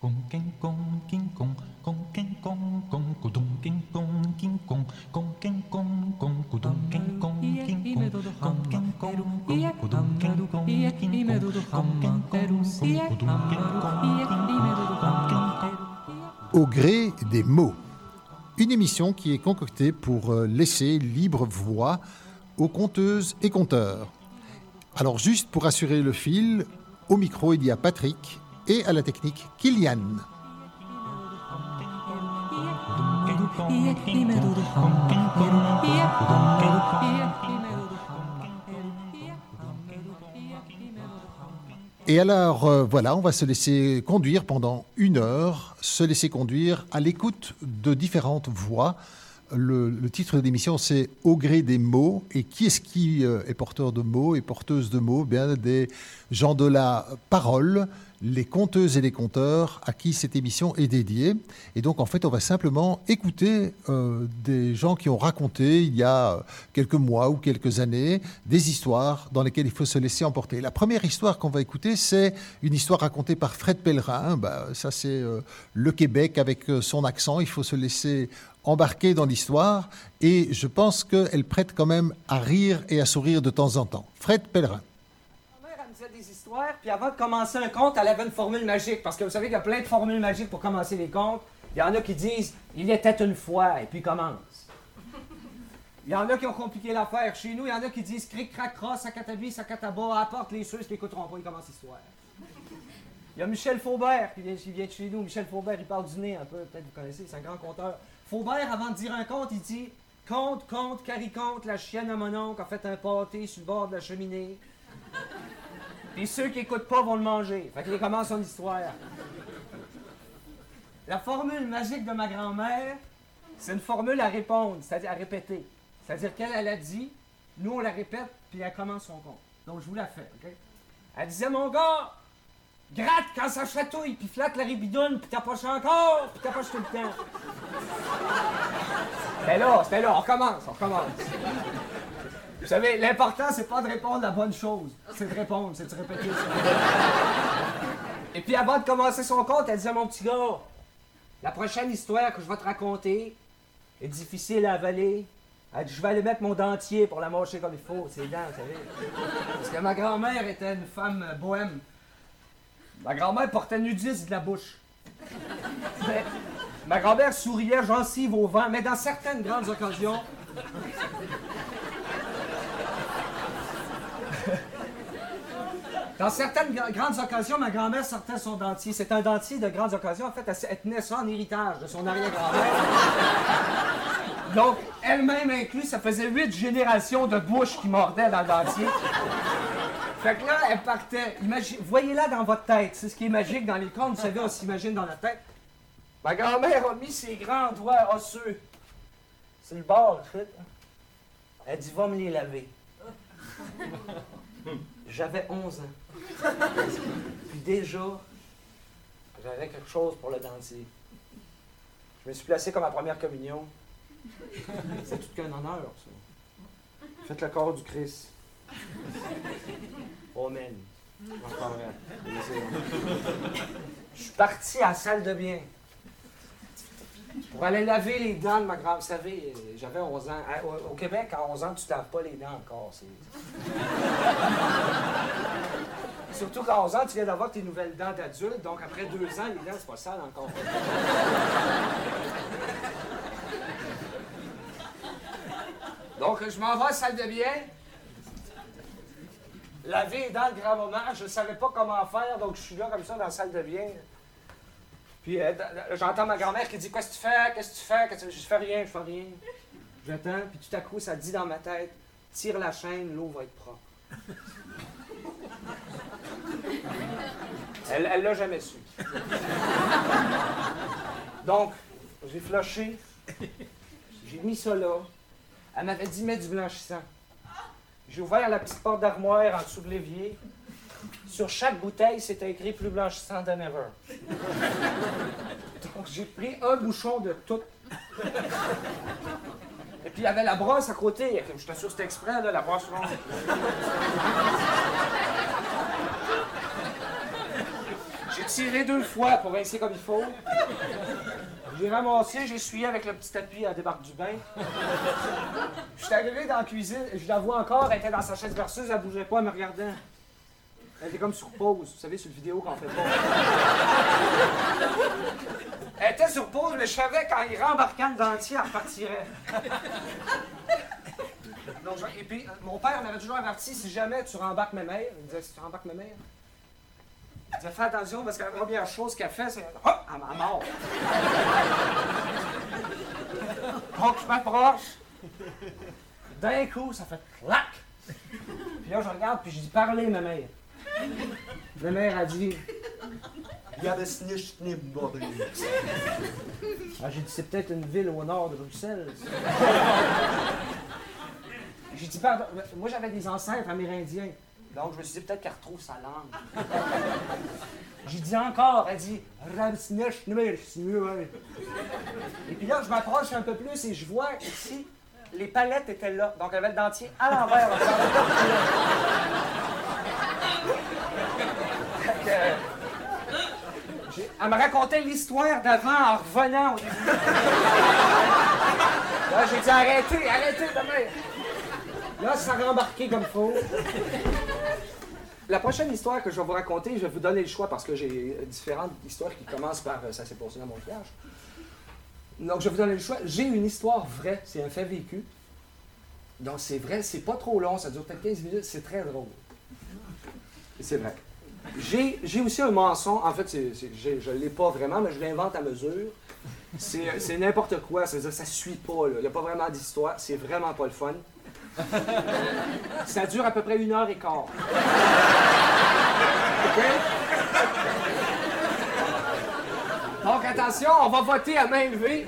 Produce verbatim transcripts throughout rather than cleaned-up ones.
Au gré des mots, une émission qui est concoctée pour laisser libre voix aux conteuses et conteurs. Alors juste pour assurer le fil, au micro il y a Patrick et à la technique Kylian. Et alors, euh, voilà, on va se laisser conduire pendant une heure, se laisser conduire à l'écoute de différentes voix. Le, le titre de l'émission, c'est « Au gré des mots ». Et qui est-ce qui euh, est porteur de mots et porteuse de mots ? Bien, des gens de la parole, les conteuses et les conteurs à qui cette émission est dédiée. Et donc, en fait, on va simplement écouter euh, des gens qui ont raconté, il y a quelques mois ou quelques années, des histoires dans lesquelles il faut se laisser emporter. La première histoire qu'on va écouter, c'est une histoire racontée par Fred Pellerin. Ben, ça, c'est euh, le Québec avec euh, son accent. Il faut se laisser embarquer dans l'histoire. Et je pense qu'elle prête quand même à rire et à sourire de temps en temps. Fred Pellerin. Des histoires, puis avant de commencer un conte, elle avait une formule magique, parce que vous savez qu'il y a plein de formules magiques pour commencer les contes. Il y en a qui disent « il était une fois » et puis commence. Il y en a qui ont compliqué l'affaire. Chez nous, il y en a qui disent « cric, crac, cross, sacatabi, sacataba, apporte les ceux qui n'écouteront pas, ils commencent l'histoire. » Il y a Michel Faubert qui vient, qui vient de chez nous. Michel Faubert, il parle du nez un peu, peut-être vous connaissez, c'est un grand conteur. Faubert, avant de dire un conte, il dit « conte, conte, cariconte, la chienne à mon oncle a fait un pâté sur le bord de la cheminée. » Puis ceux qui n'écoutent pas vont le manger. Fait qu'il commence son histoire. La formule magique de ma grand-mère, c'est une formule à répondre, c'est-à-dire à répéter. C'est-à-dire qu'elle, elle a dit, nous on la répète, puis elle commence son conte. Donc je vous la fais, OK? Elle disait, mon gars, gratte quand ça chatouille, puis flatte la ribidoune, puis t'approches encore, puis t'approches tout le temps. C'était là, c'était là, on recommence, on recommence. Vous savez, l'important, c'est pas de répondre la bonne chose. C'est de répondre, c'est de se répéter. Et puis, avant de commencer son conte, elle disait à mon petit gars, la prochaine histoire que je vais te raconter est difficile à avaler. Elle dit, je vais aller mettre mon dentier pour la mâcher comme il faut, ses dents, vous savez. Parce que ma grand-mère était une femme bohème. Ma grand-mère portait nudiste de la bouche. Mais, ma grand-mère souriait gencive au vent, mais dans certaines grandes occasions... Dans certaines grandes occasions, ma grand-mère sortait son dentier. C'est un dentier de grandes occasions. En fait, elle, elle tenait ça en héritage de son arrière-grand-mère. Donc, elle-même inclus, ça faisait huit générations de bouches qui mordaient dans le dentier. Fait que là, elle partait. Imagine, voyez-la dans votre tête. C'est ce qui est magique dans les contes. Vous savez, on s'imagine dans la tête. Ma grand-mère a mis ses grands doigts osseux sur le bord, en fait. Elle dit, va me les laver. J'avais onze ans. Puis déjà, j'avais quelque chose pour le dentier. Je me suis placé comme à première communion. C'est tout qu'un honneur, ça. Faites le corps du Christ. Amen. Encore vrai. Je suis parti à la salle de bain pour aller laver les dents de ma grand-mère. Vous savez, j'avais onze ans. Au Québec, à onze ans, tu ne taves pas les dents encore. C'est... Surtout qu'à onze ans, tu viens d'avoir tes nouvelles dents d'adulte. Donc, après deux ans, les dents, c'est pas sale encore. Donc, je m'en vais à la salle de bain. Laver les dents de grand-maman. Je ne savais pas comment faire, donc je suis là comme ça dans la salle de bain. Puis euh, j'entends ma grand-mère qui dit « Qu'est-ce que tu fais? Qu'est-ce que tu fais? Qu'est-ce que tu fais? » Je fais rien, je fais rien. J'attends, puis tout à coup, ça dit dans ma tête « Tire la chaîne, l'eau va être propre. » Elle elle l'a jamais su. Donc, j'ai flushé, j'ai mis ça là. Elle m'avait dit « Mets du blanchissant. » J'ai ouvert la petite porte d'armoire en dessous de l'évier. Sur chaque bouteille, c'était écrit « Plus blanchissant than ever ». Donc, j'ai pris un bouchon de tout. Et puis, il y avait la brosse à côté. Je t'assure, c'était exprès, là, la brosse ronde. J'ai tiré deux fois pour rincer comme il faut. J'ai ramassé, j'ai essuyé avec le petit tapis à débarque du bain. Je suis arrivé dans la cuisine, je la vois encore, elle était dans sa chaise berceuse, elle bougeait pas, elle me regardait. Elle était comme sur pause, vous savez, sur une vidéo qu'on fait pas. Elle était sur pause, mais je savais quand il rembarquait le dentier, elle repartirait. Donc, je- et puis, mon père m'avait toujours averti, si jamais tu rembarques ma mère, il me disait, si tu rembarques ma mère, il disait, fais attention, parce que la première chose qu'elle fait, c'est, hop, elle m'a mort. Donc, je m'approche. D'un coup, ça fait clac. Puis là, je regarde, puis je dis, parlez, ma mère. Ma mère a dit, Ja, das ist nicht Nebenbording. ah, j'ai dit, c'est peut-être une ville au nord de Bruxelles. J'ai dit, pardon, moi j'avais des ancêtres amérindiens. Donc je me suis dit, peut-être qu'elle retrouve sa langue. J'ai dit encore, elle dit, Ramsnish, Numer, c'est mieux, hein. Et puis là, je m'approche un peu plus et je vois ici, les palettes étaient là. Donc elle avait le dentier à l'envers. Fait que, j'ai- Elle me racontait l'histoire d'avant en revenant au début. Là, j'ai dit, arrêtez, arrêtez, demain. Là, ça a rembarqué comme faut. La prochaine histoire que je vais vous raconter, je vais vous donner le choix parce que j'ai différentes histoires qui commencent par euh, ça s'est passé dans mon village. Donc, je vais vous donner le choix. J'ai une histoire vraie, c'est un fait vécu. Donc, c'est vrai, c'est pas trop long, ça dure peut-être quinze minutes, c'est très drôle. Et c'est vrai. J'ai, j'ai aussi un mensonge, en fait, c'est, c'est, j'ai- je ne l'ai pas vraiment, mais je l'invente à mesure. C'est, c'est n'importe quoi, c'est-à-dire ça ne suit pas, là. Il n'y a pas vraiment d'histoire, c'est vraiment pas le fun. Ça dure à peu près une heure et quart. OK? Donc, attention, on va voter à main levée.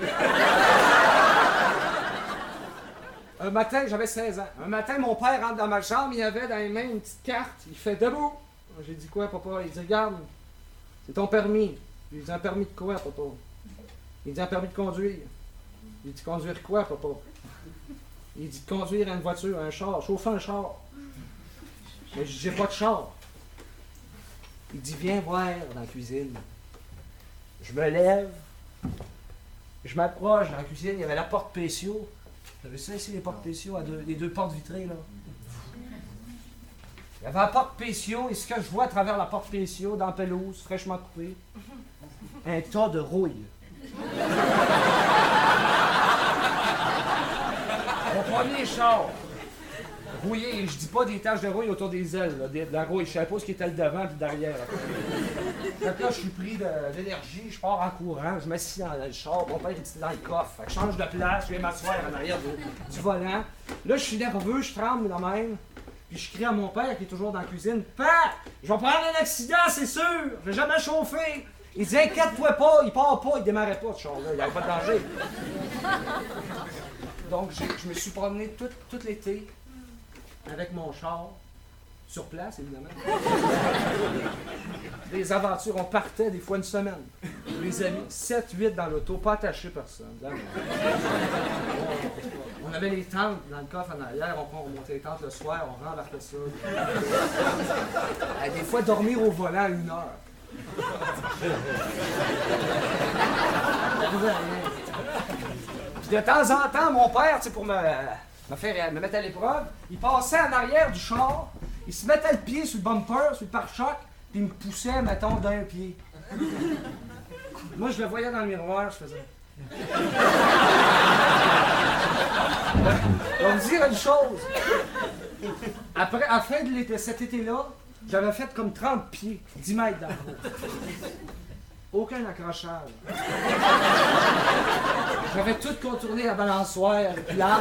Un matin, j'avais seize ans. Un matin, mon père rentre dans ma chambre, il avait dans les mains une petite carte. Il fait debout. J'ai dit quoi, papa? Il dit, regarde, c'est ton permis. J'ai dit, un permis de quoi, papa? Il dit, un permis de conduire. J'ai dit, conduire quoi, papa? Il dit, conduire une voiture, un char, chauffer un char. Mais j'ai pas de char. Il dit, viens voir dans la cuisine. Je me lève. Je m'approche dans la cuisine, il y avait la porte patio. Vous avez ça ici, les portes patio, à deux- les deux portes vitrées, là? Il y avait la porte patio, et ce que je vois à travers la porte patio, dans la pelouse, fraîchement coupée, un tas de rouille. Mon premier char, rouillé, et je dis pas des taches de rouille autour des ailes, là, des- de la rouille, je savais pas ce qui était le devant et le derrière. Fait que là, je suis pris de- d'énergie, je pars en courant, je m'assieds dans le char, mon père est dans le coffre. Fait que je change de place, je viens m'asseoir en arrière du, du volant. Là, je suis nerveux, je tremble de même. Puis je crie à mon père qui est toujours dans la cuisine, « Père, je vais prendre un accident, c'est sûr! Je vais jamais chauffer! » Il dit, « Inquiète-toi pas, il part pas, il démarrait pas, ce char-là, il n'y avait pas de danger. » Donc, j'ai- je me suis promené tout, tout l'été avec mon char, sur place, évidemment. Des aventures, on partait des fois une semaine. Les amis, sept huit dans l'auto, pas attaché personne. Vraiment. On avait les tentes dans le coffre en arrière, on remontait les tentes le soir, on rembarquait ça. Euh, Des fois, dormir au volant à une heure. Puis de temps en temps, mon père, tu sais, pour me, me faire me mettre à l'épreuve, il passait en arrière du char, il se mettait le pied sur le bumper, sur le pare-choc, puis il me poussait, mettons, d'un pied. Moi, je le voyais dans le miroir, je faisais. On me dire une chose. Après, à la fin de, l'été, cet été-là, j'avais fait comme trente pieds, dix mètres dans le haut. Aucun accrochage. J'avais tout contourné la balançoire, puis l'arbre.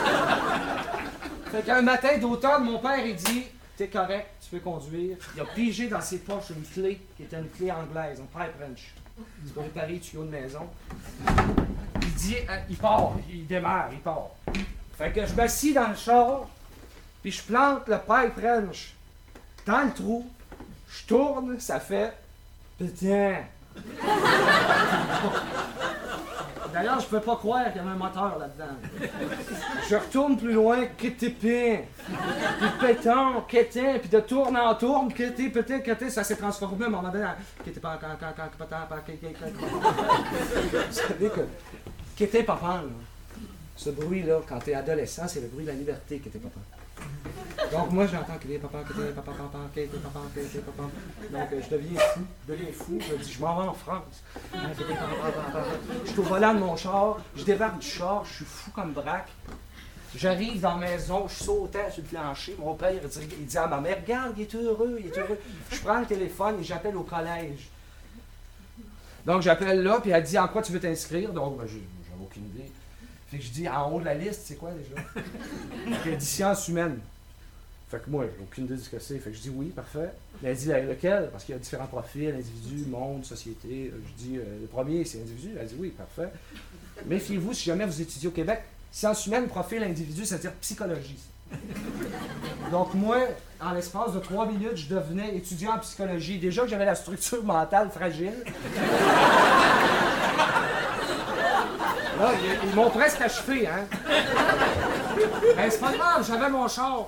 Fait qu'un matin d'automne, mon père, il dit, t'es correct, tu peux conduire. Il a pigé dans ses poches une clé, qui était une clé anglaise, un pipe wrench. C'est pour réparer les tuyaux de maison. Il dit, euh, il part, il démarre, il part. Fait que je m'assis dans le char, puis je plante le pipe wrench dans le trou, je tourne, ça fait putain. D'ailleurs, je peux pas croire qu'il y avait un moteur là-dedans. Je retourne plus loin, kétépin. Puis pétant, kétin, puis de tourne en tourne, kété, pété, kété, ça s'est transformé à un moment donné en kété, pas, quand, quand, quand, pétant, pas, kété, kété. Vous savez que kété, papa, ce bruit-là, quand t'es adolescent, c'est le bruit de la liberté, kété, papa. Donc moi j'entends que les papa, que les papa, papa, que les papa, que les papa. Donc euh, je deviens fou, je deviens fou, je me dis je m'en vais en France. Je suis au volant de mon char, je débarque du char, je suis fou comme braque. J'arrive dans la maison, je sautais sur le plancher, mon père il dit, il dit à ma mère, regarde, il est heureux, il est heureux. Je prends le téléphone et j'appelle au collège. Donc j'appelle là, puis elle dit en quoi tu veux t'inscrire? Donc ben, j'ai aucune idée. Fait que je dis en haut de la liste, c'est quoi déjà? Elle dit sciences humaines. Fait que moi, j'ai aucune idée de ce que c'est. Fait que je dis oui, parfait. Mais elle dit lequel? Parce qu'il y a différents profils, individu, monde, société. Je dis euh, le premier, c'est individu. Elle dit oui, parfait. Méfiez-vous si jamais vous étudiez au Québec. Sciences humaines, profil, individu, c'est-à-dire psychologie. Donc moi, en l'espace de trois minutes, je devenais étudiant en psychologie. Déjà que j'avais la structure mentale fragile. Là, ils, ils m'ont presque achevé, hein? Ben, c'est pas grave, j'avais mon char.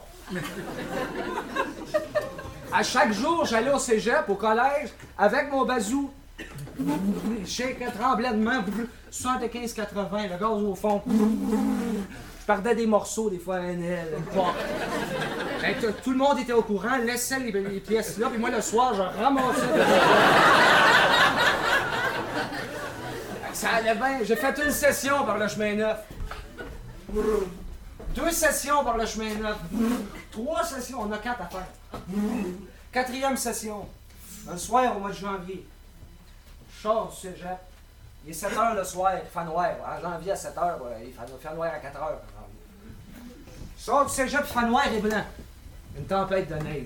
À chaque jour, j'allais au cégep, au collège, avec mon bazou. Je tremblais de main, soixante-quinze quatre-vingts, le gaz au fond. Je perdais des morceaux, des fois, à N L. Ben, tout le monde était au courant, laissait les, les pièces là, puis moi, le soir, je ramassais. Ça allait bien. J'ai fait une session par le chemin neuf. Deux sessions par le chemin neuf. Trois sessions. On a quatre à faire. Quatrième session. Un soir au mois de janvier. Je sors du cégep. Il est sept heures le soir. Il fait noir. En janvier à sept heures, il fait noir à quatre heures. Je sors du cégep, il fait noir et blanc. Une tempête de neige.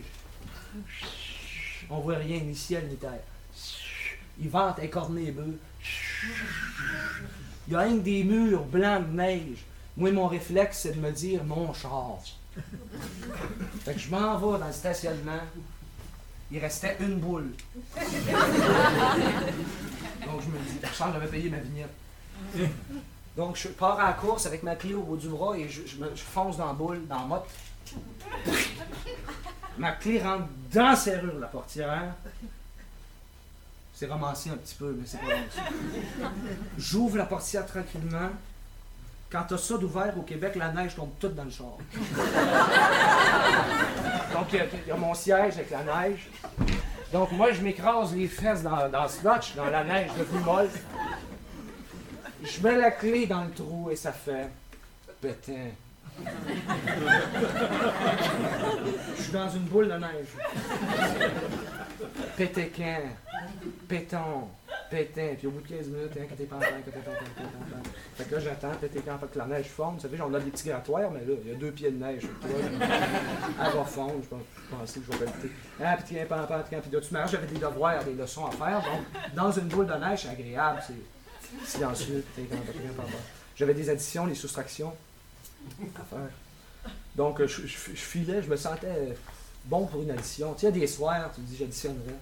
On voit rien, ni ciel ni terre. Il vente écorné bleu. Il y a rien que des murs blancs de neige. Moi, mon réflexe, c'est de me dire mon char. Fait que je m'en vais dans le stationnement. Il restait une boule. Donc je me dis, je sens que j'avais payé ma vignette. Donc je pars à la course avec ma clé au bout du bras et je, je, me, je fonce dans la boule, dans la motte. Ma clé rentre dans la serrure de la portière. C'est romancé un petit peu, mais c'est pas long. J'ouvre la portière tranquillement. Quand t'as ça d'ouvert au Québec, la neige tombe toute dans le char. Donc il y, y a mon siège avec la neige. Donc moi, je m'écrase les fesses dans, dans ce notch, dans la neige devenue molle. Je mets la clé dans le trou et ça fait pétin. Je suis dans une boule de neige. Pétéquin, péton, pétin. Puis au bout de quinze minutes, hein, quand t'es pas en train, quand t'es pas en train, quand t'es pas en train. Fait que là, j'attends, pétéquin, fait que la neige fonde. Vous savez, on a des petits grattoirs, mais là, il y a deux pieds de neige. Elle va fondre, je pense que je vais pelleter. Ah, puis tiens, pan, pan, puis de toute manière, j'avais des devoirs, des leçons à faire. Donc, dans une boule de neige, c'est agréable, c'est silencieux. J'avais des additions, des soustractions à faire. Donc, je, je, je filais, je me sentais bon pour une addition. Tu sais, il y a des soirs, tu me dis, j'additionnerais.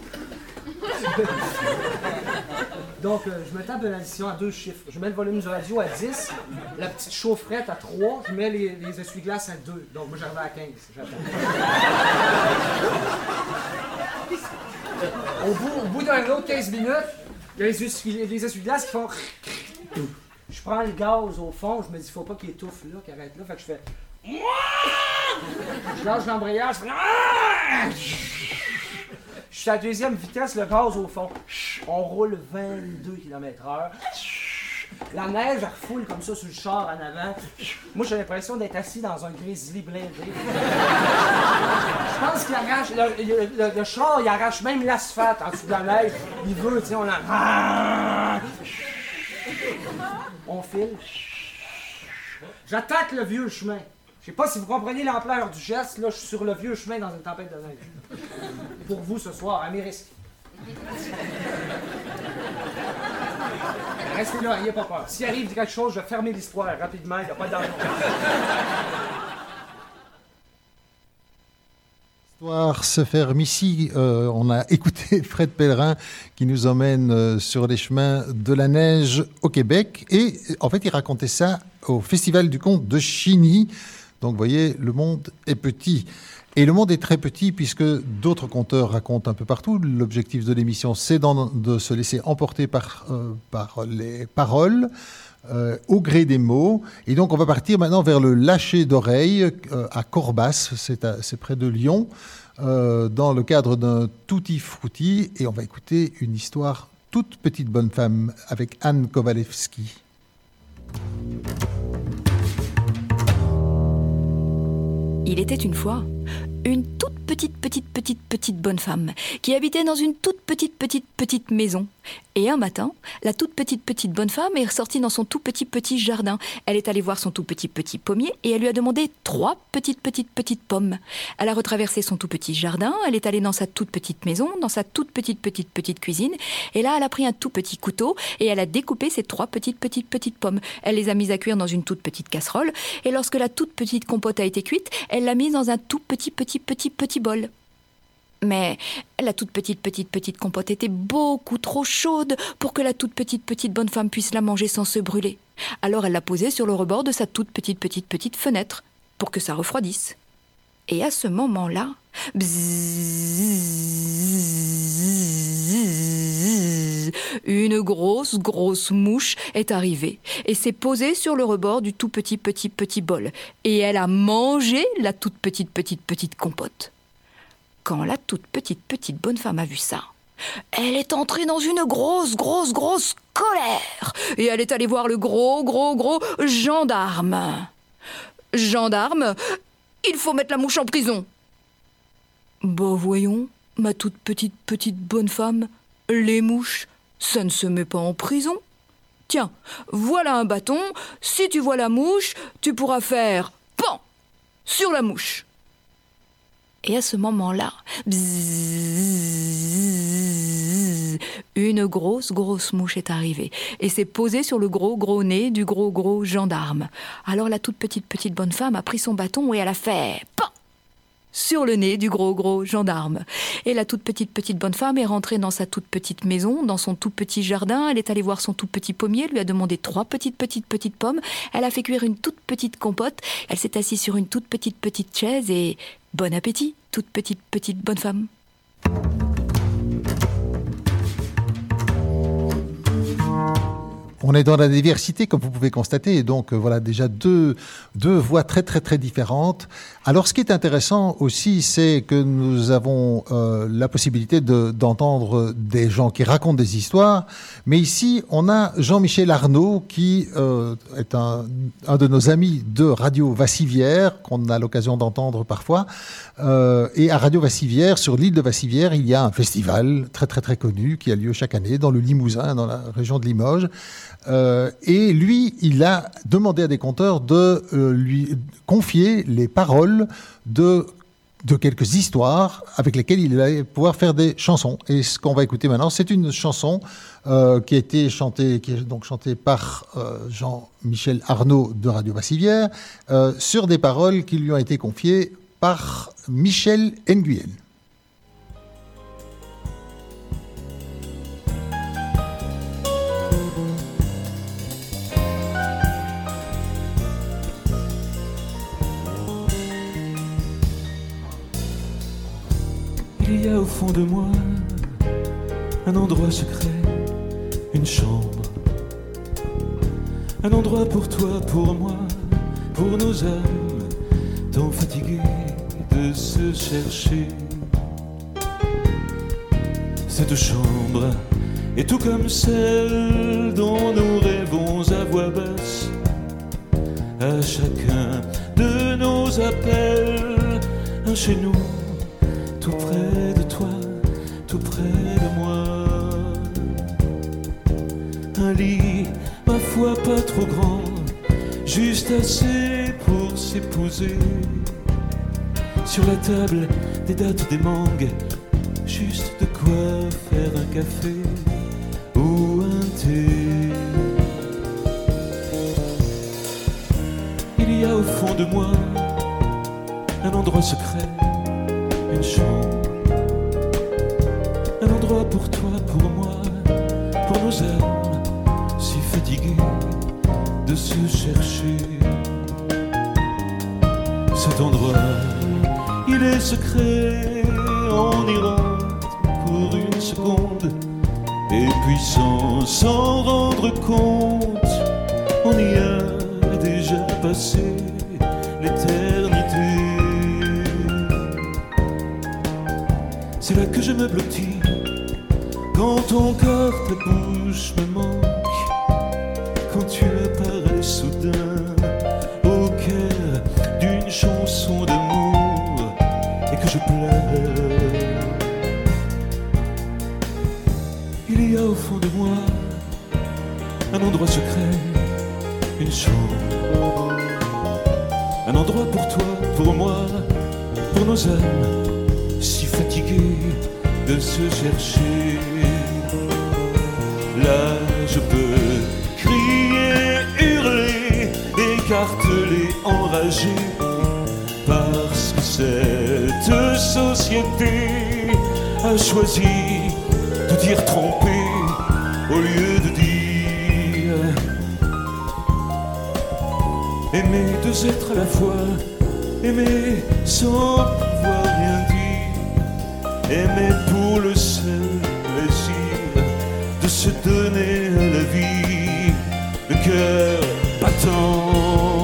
Donc, euh, je me tape une addition à deux chiffres. Je mets le volume du radio à dix, la petite chaufferette à trois, je mets les, les essuie-glaces à deux. Donc, moi, j'arrive à quinze. J'attends. Au bout, au bout d'un autre quinze minutes, il y a les essuie- les essuie-glaces qui font... Je prends le gaz au fond, je me dis, faut pas qu'il étouffe là, qu'il arrête là. Fait que je fais... Je lâche l'embrayage, je fais... Je suis à la deuxième vitesse, le gaz au fond. On roule vingt-deux kilomètres heure. La neige, elle refoule comme ça sur le char en avant. Moi, j'ai l'impression d'être assis dans un grizzly blindé. Je pense qu'il arrache... Le, le, le, le char, il arrache même l'asphalte en dessous de la neige. Il veut, tu sais, on a... On file. J'attaque le vieux chemin. Je sais pas si vous comprenez l'ampleur du geste, là, je suis sur le vieux chemin dans une tempête de neige. Pour vous ce soir, à mes risques. Restez là, n'ayez pas peur. S'il arrive quelque chose, je vais fermer l'histoire rapidement, il n'y a pas d'argent. L'histoire se ferme ici. Euh, on a écouté Fred Pellerin qui nous emmène euh, sur les chemins de la neige au Québec. Et en fait, il racontait ça au Festival du conte de Chigny. Donc, vous voyez, le monde est petit. Et le monde est très petit puisque d'autres conteurs racontent un peu partout. L'objectif de l'émission, c'est de se laisser emporter par, euh, par les paroles. Euh, au gré des mots. Et donc, on va partir maintenant vers le Lâcher d'oreille euh, à Corbas, c'est, à, c'est près de Lyon, euh, dans le cadre d'un Tutti Frutti. Et on va écouter une histoire toute petite bonne femme avec Anne Kowalewski. Il était une fois une toute petite, petite, petite, petite bonne femme qui habitait dans une toute petite, petite, petite maison. Et un matin, la toute petite, petite bonne femme est ressortie dans son tout petit, petit jardin. Elle est allée voir son tout petit, petit pommier et elle lui a demandé trois petites, petites, petites pommes. Elle a retraversé son tout petit jardin, elle est allée dans sa toute petite maison, dans sa toute petite, petite, petite cuisine. Et là, elle a pris un tout petit couteau et elle a découpé ces trois petites, petites, petites pommes. Elle les a mises à cuire dans une toute petite casserole. Et lorsque la toute petite compote a été cuite, elle l'a mise dans un tout petit, petit, petit, petit bol. Mais la toute petite, petite, petite compote était beaucoup trop chaude pour que la toute petite, petite bonne femme puisse la manger sans se brûler. Alors elle l'a posée sur le rebord de sa toute petite, petite, petite fenêtre pour que ça refroidisse. Et à ce moment-là, bzzz, une grosse, grosse mouche est arrivée et s'est posée sur le rebord du tout petit, petit, petit bol. Et elle a mangé la toute petite, petite, petite compote. Quand la toute petite, petite bonne femme a vu ça, elle est entrée dans une grosse, grosse, grosse colère. Et elle est allée voir le gros, gros, gros gendarme. Gendarme, il faut mettre la mouche en prison. Bah voyons, ma toute petite, petite bonne femme, les mouches, ça ne se met pas en prison. Tiens, voilà un bâton, si tu vois la mouche, tu pourras faire pan sur la mouche. Et à ce moment-là, bzzz, une grosse, grosse mouche est arrivée et s'est posée sur le gros, gros nez du gros, gros gendarme. Alors la toute petite, petite bonne femme a pris son bâton et elle a fait pan sur le nez du gros, gros gendarme. Et la toute petite, petite bonne femme est rentrée dans sa toute petite maison, dans son tout petit jardin. Elle est allée voir son tout petit pommier, lui a demandé trois petites, petites, petites pommes. Elle a fait cuire une toute petite compote. Elle s'est assise sur une toute petite, petite chaise et... bon appétit, toute petite, petite bonne femme. On est dans la diversité, comme vous pouvez constater, et donc euh, voilà déjà deux, deux voix très très très différentes. Alors ce qui est intéressant aussi, c'est que nous avons euh, la possibilité de, d'entendre des gens qui racontent des histoires, mais ici on a Jean-Michel Arnaud qui euh, est un, un de nos amis de Radio Vassivière, qu'on a l'occasion d'entendre parfois, euh, et à Radio Vassivière, sur l'île de Vassivière, il y a un festival très très très connu qui a lieu chaque année dans le Limousin, dans la région de Limoges. Euh, et lui, il a demandé à des conteurs de euh, lui confier les paroles de, de quelques histoires avec lesquelles il allait pouvoir faire des chansons. Et ce qu'on va écouter maintenant, c'est une chanson euh, qui a été chantée, qui est donc chantée par euh, Jean-Michel Arnaud de Radio Vassivière, euh, sur des paroles qui lui ont été confiées par Michel Nguyen. Il y a au fond de moi un endroit secret, une chambre, un endroit pour toi, pour moi, pour nos âmes, tant fatiguées de se chercher. Cette chambre est tout comme celle dont nous rêvons à voix basse, à chacun de nos appels, un chez nous, tout près de toi, tout près de moi. Un lit, ma foi, pas trop grand, juste assez pour s'épouser. Sur la table, des dattes, des mangues, juste de quoi faire un café ou un thé. Il y a au fond de moi un endroit secret, une chambre, un endroit pour toi, pour moi, pour nos âmes si fatiguées de se chercher. Cet endroit, il est secret, on y rentre pour une seconde, et puis sans s'en rendre compte, on y a déjà passé l'éternité. C'est là que je me blottis, quand ton corps, ta bouche me manque, quand tu apparais soudain au cœur d'une chanson d'amour et que je pleure. Il y a au fond de moi un endroit secret, une chambre, un endroit pour toi, pour moi, pour nos âmes si fatiguées de se chercher. Là je peux crier, hurler, écarteler, enragé, parce que cette société a choisi de dire tromper au lieu de dire aimer deux êtres à la fois, aimer sans pouvoir rien dire, aimer pour le seul plaisir de se donner à la vie, le cœur battant.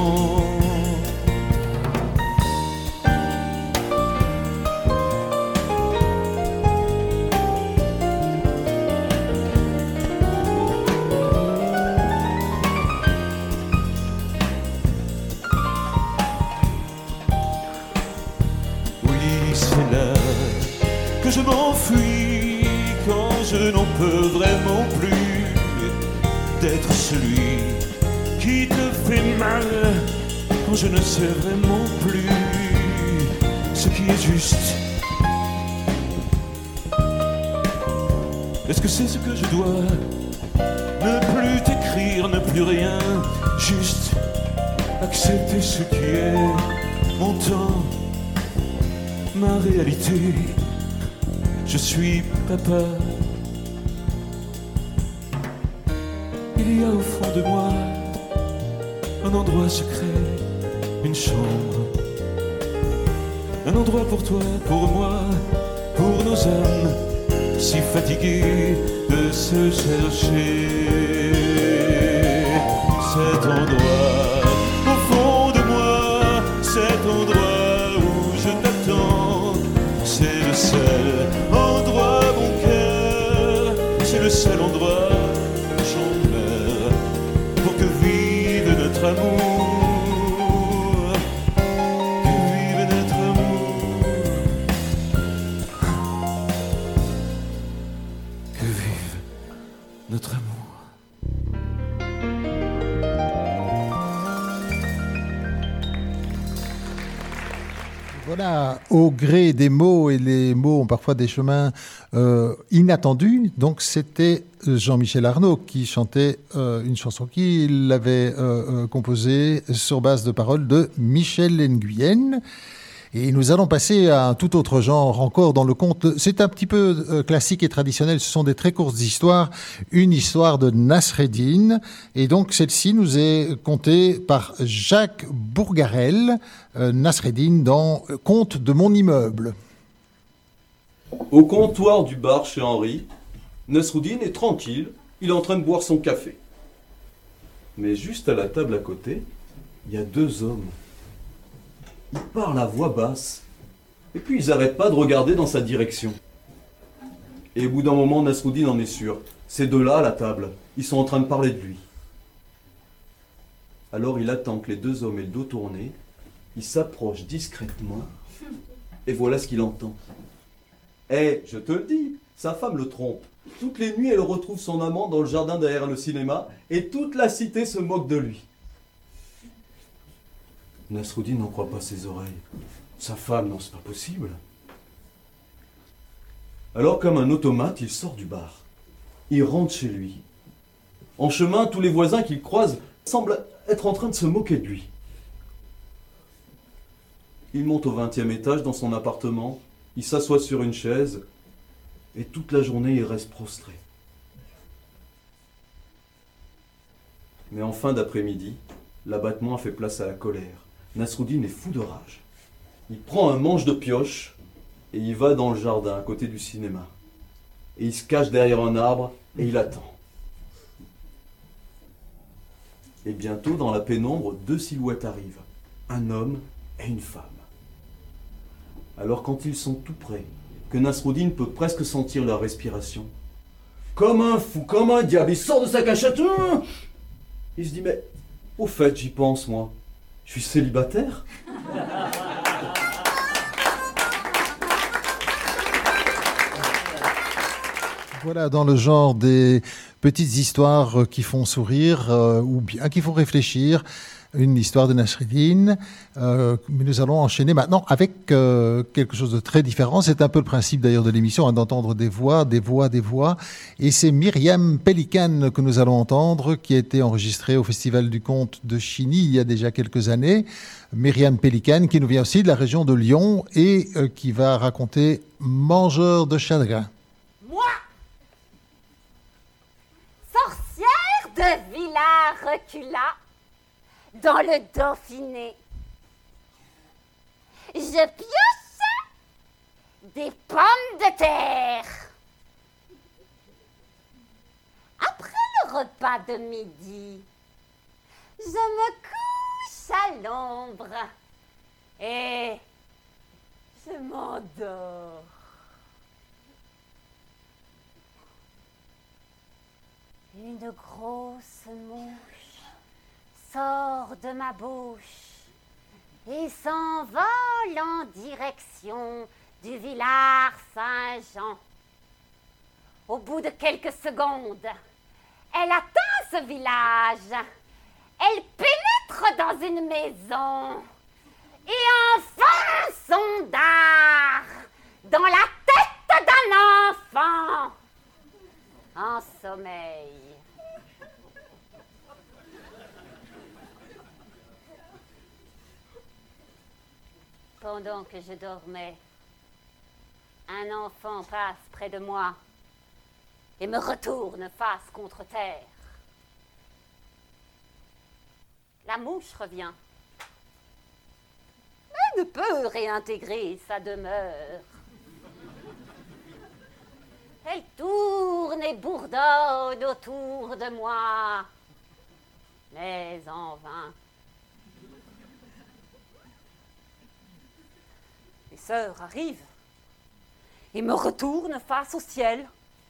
Je m'enfuis quand je n'en peux vraiment plus d'être celui qui te fait mal, quand je ne sais vraiment plus ce qui est juste. Est-ce que c'est ce que je dois? Ne plus t'écrire, ne plus rien, juste accepter ce qui est mon temps, ma réalité. Je suis papa. Il y a au fond de moi un endroit secret, une chambre, un endroit pour toi, pour moi, pour nos âmes si fatiguées de se chercher. Cet endroit au fond de moi, cet endroit où je t'attends, c'est le seul endroit, mon cœur, c'est le seul endroit où j'en meurs pour que vive notre amour, que vive notre amour, que vive notre amour. Voilà, au gré des mots, et les mots ont parfois des chemins euh, inattendus. Donc c'était Jean-Michel Arnaud qui chantait euh, une chanson qu'il avait euh, euh, composée sur base de paroles de Michel Nguyen. Et nous allons passer à un tout autre genre encore dans le conte. C'est un petit peu euh, classique et traditionnel. Ce sont des très courtes histoires. Une histoire de Nasreddin. Et donc celle-ci nous est contée par Jacques Bourgarel, euh, Nasreddin, dans Conte de mon immeuble. Au comptoir du bar chez Henri, Nasreddin est tranquille. Il est en train de boire son café. Mais juste à la table à côté, il y a deux hommes. Ils parlent à voix basse, et puis ils n'arrêtent pas de regarder dans sa direction. Et au bout d'un moment, Nasreddin en est sûr. Ces deux-là, à la table, ils sont en train de parler de lui. Alors il attend que les deux hommes aient le dos tourné, il s'approche discrètement, et voilà ce qu'il entend. « Eh, je te le dis, sa femme le trompe. Toutes les nuits, elle retrouve son amant dans le jardin derrière le cinéma, et toute la cité se moque de lui. » Nasreddin n'en croit pas ses oreilles. Sa femme, non, c'est pas possible. Alors, comme un automate, il sort du bar. Il rentre chez lui. En chemin, tous les voisins qu'il croise semblent être en train de se moquer de lui. Il monte au vingtième étage dans son appartement il s'assoit sur une chaise et toute la journée il reste prostré. Mais en fin d'après-midi, l'abattement a fait place à la colère. Nasruddin est fou de rage. Il prend un manche de pioche et il va dans le jardin à côté du cinéma. Et il se cache derrière un arbre et il attend. Et bientôt, dans la pénombre, deux silhouettes arrivent. Un homme et une femme. Alors quand ils sont tout près, que Nasruddin peut presque sentir leur respiration, comme un fou, comme un diable, il sort de sa cachette. Il se dit, mais au fait, j'y pense, moi. Je suis célibataire. Voilà, dans le genre des petites histoires qui font sourire euh, ou bien qui font réfléchir, une histoire de Nasruddin. Euh, mais nous allons enchaîner maintenant avec euh, quelque chose de très différent. C'est un peu le principe d'ailleurs de l'émission, hein, d'entendre des voix, des voix, des voix. Et c'est Myriam Pélican que nous allons entendre, qui a été enregistrée au Festival du Conte de Chigny il y a déjà quelques années. Myriam Pélican, qui nous vient aussi de la région de Lyon et euh, qui va raconter Mangeur de chagrin. Moi, sorcière de Villars-Recula, dans le Dauphiné, je pioche des pommes de terre. Après le repas de midi, je me couche à l'ombre et je m'endors. Une grosse mouche sort de ma bouche et s'envole en direction du village Saint-Jean. Au bout de quelques secondes, elle atteint ce village. Elle pénètre dans une maison et enfonce son dard dans la tête d'un enfant en sommeil. Pendant que je dormais, un enfant passe près de moi et me retourne face contre terre. La mouche revient, mais ne peut réintégrer sa demeure. Elle tourne et bourdonne autour de moi, mais en vain. Les sœurs arrivent et me retournent face au ciel.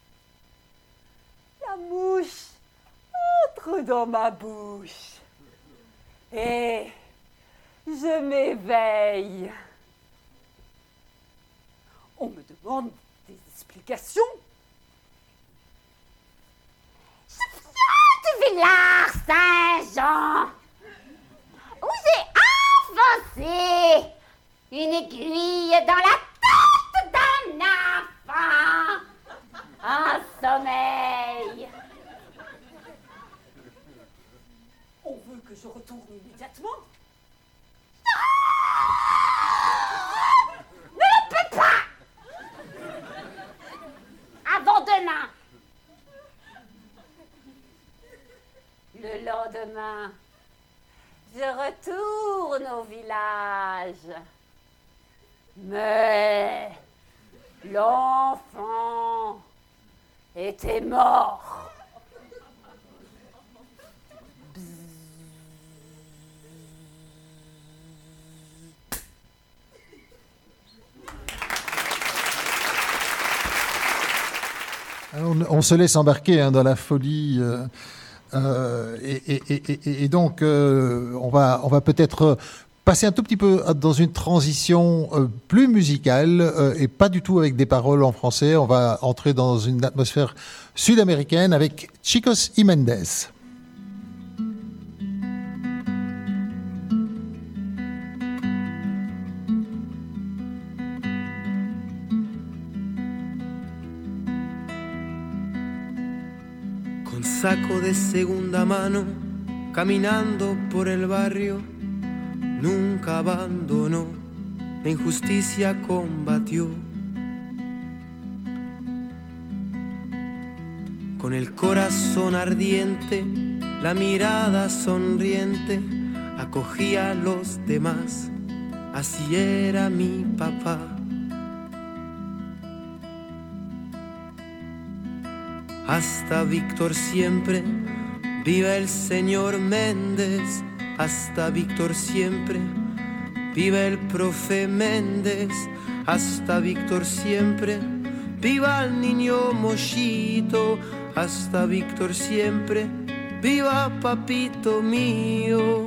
La mouche entre dans ma bouche et je m'éveille. On me demande des explications. Je viens du village Saint-Jean où j'ai enfoncé une aiguille dans la tête d'un enfant en sommeil. On veut que je retourne immédiatement. Ne le peux pas. Avant demain. Le lendemain, je retourne au village. Mais l'enfant était mort. On, on se laisse embarquer hein, dans la folie. Euh, euh, et, et, et, et donc, euh, on va, on va peut-être passer un tout petit peu dans une transition euh, plus musicale euh, et pas du tout avec des paroles en français. On va entrer dans une atmosphère sud-américaine avec Chicos y Méndez. Con saco de segunda mano, caminando por el barrio, nunca abandonó, la injusticia combatió con el corazón ardiente, la mirada sonriente, acogía a los demás. Así era mi papá. Hasta Víctor siempre, viva el señor Méndez. Hasta Víctor siempre, viva el profe Méndez. Hasta Víctor siempre, viva el niño Mochito. Hasta Víctor siempre, viva papito mío.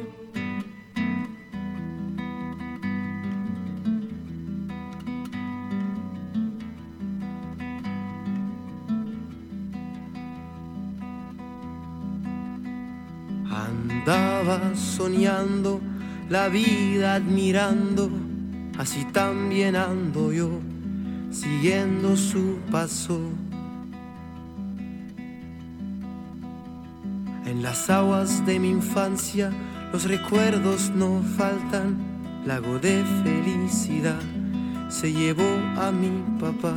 Andaba soñando la vida, admirando, así también ando yo, siguiendo su paso. En las aguas de mi infancia los recuerdos no faltan, lago de felicidad se llevó a mi papá.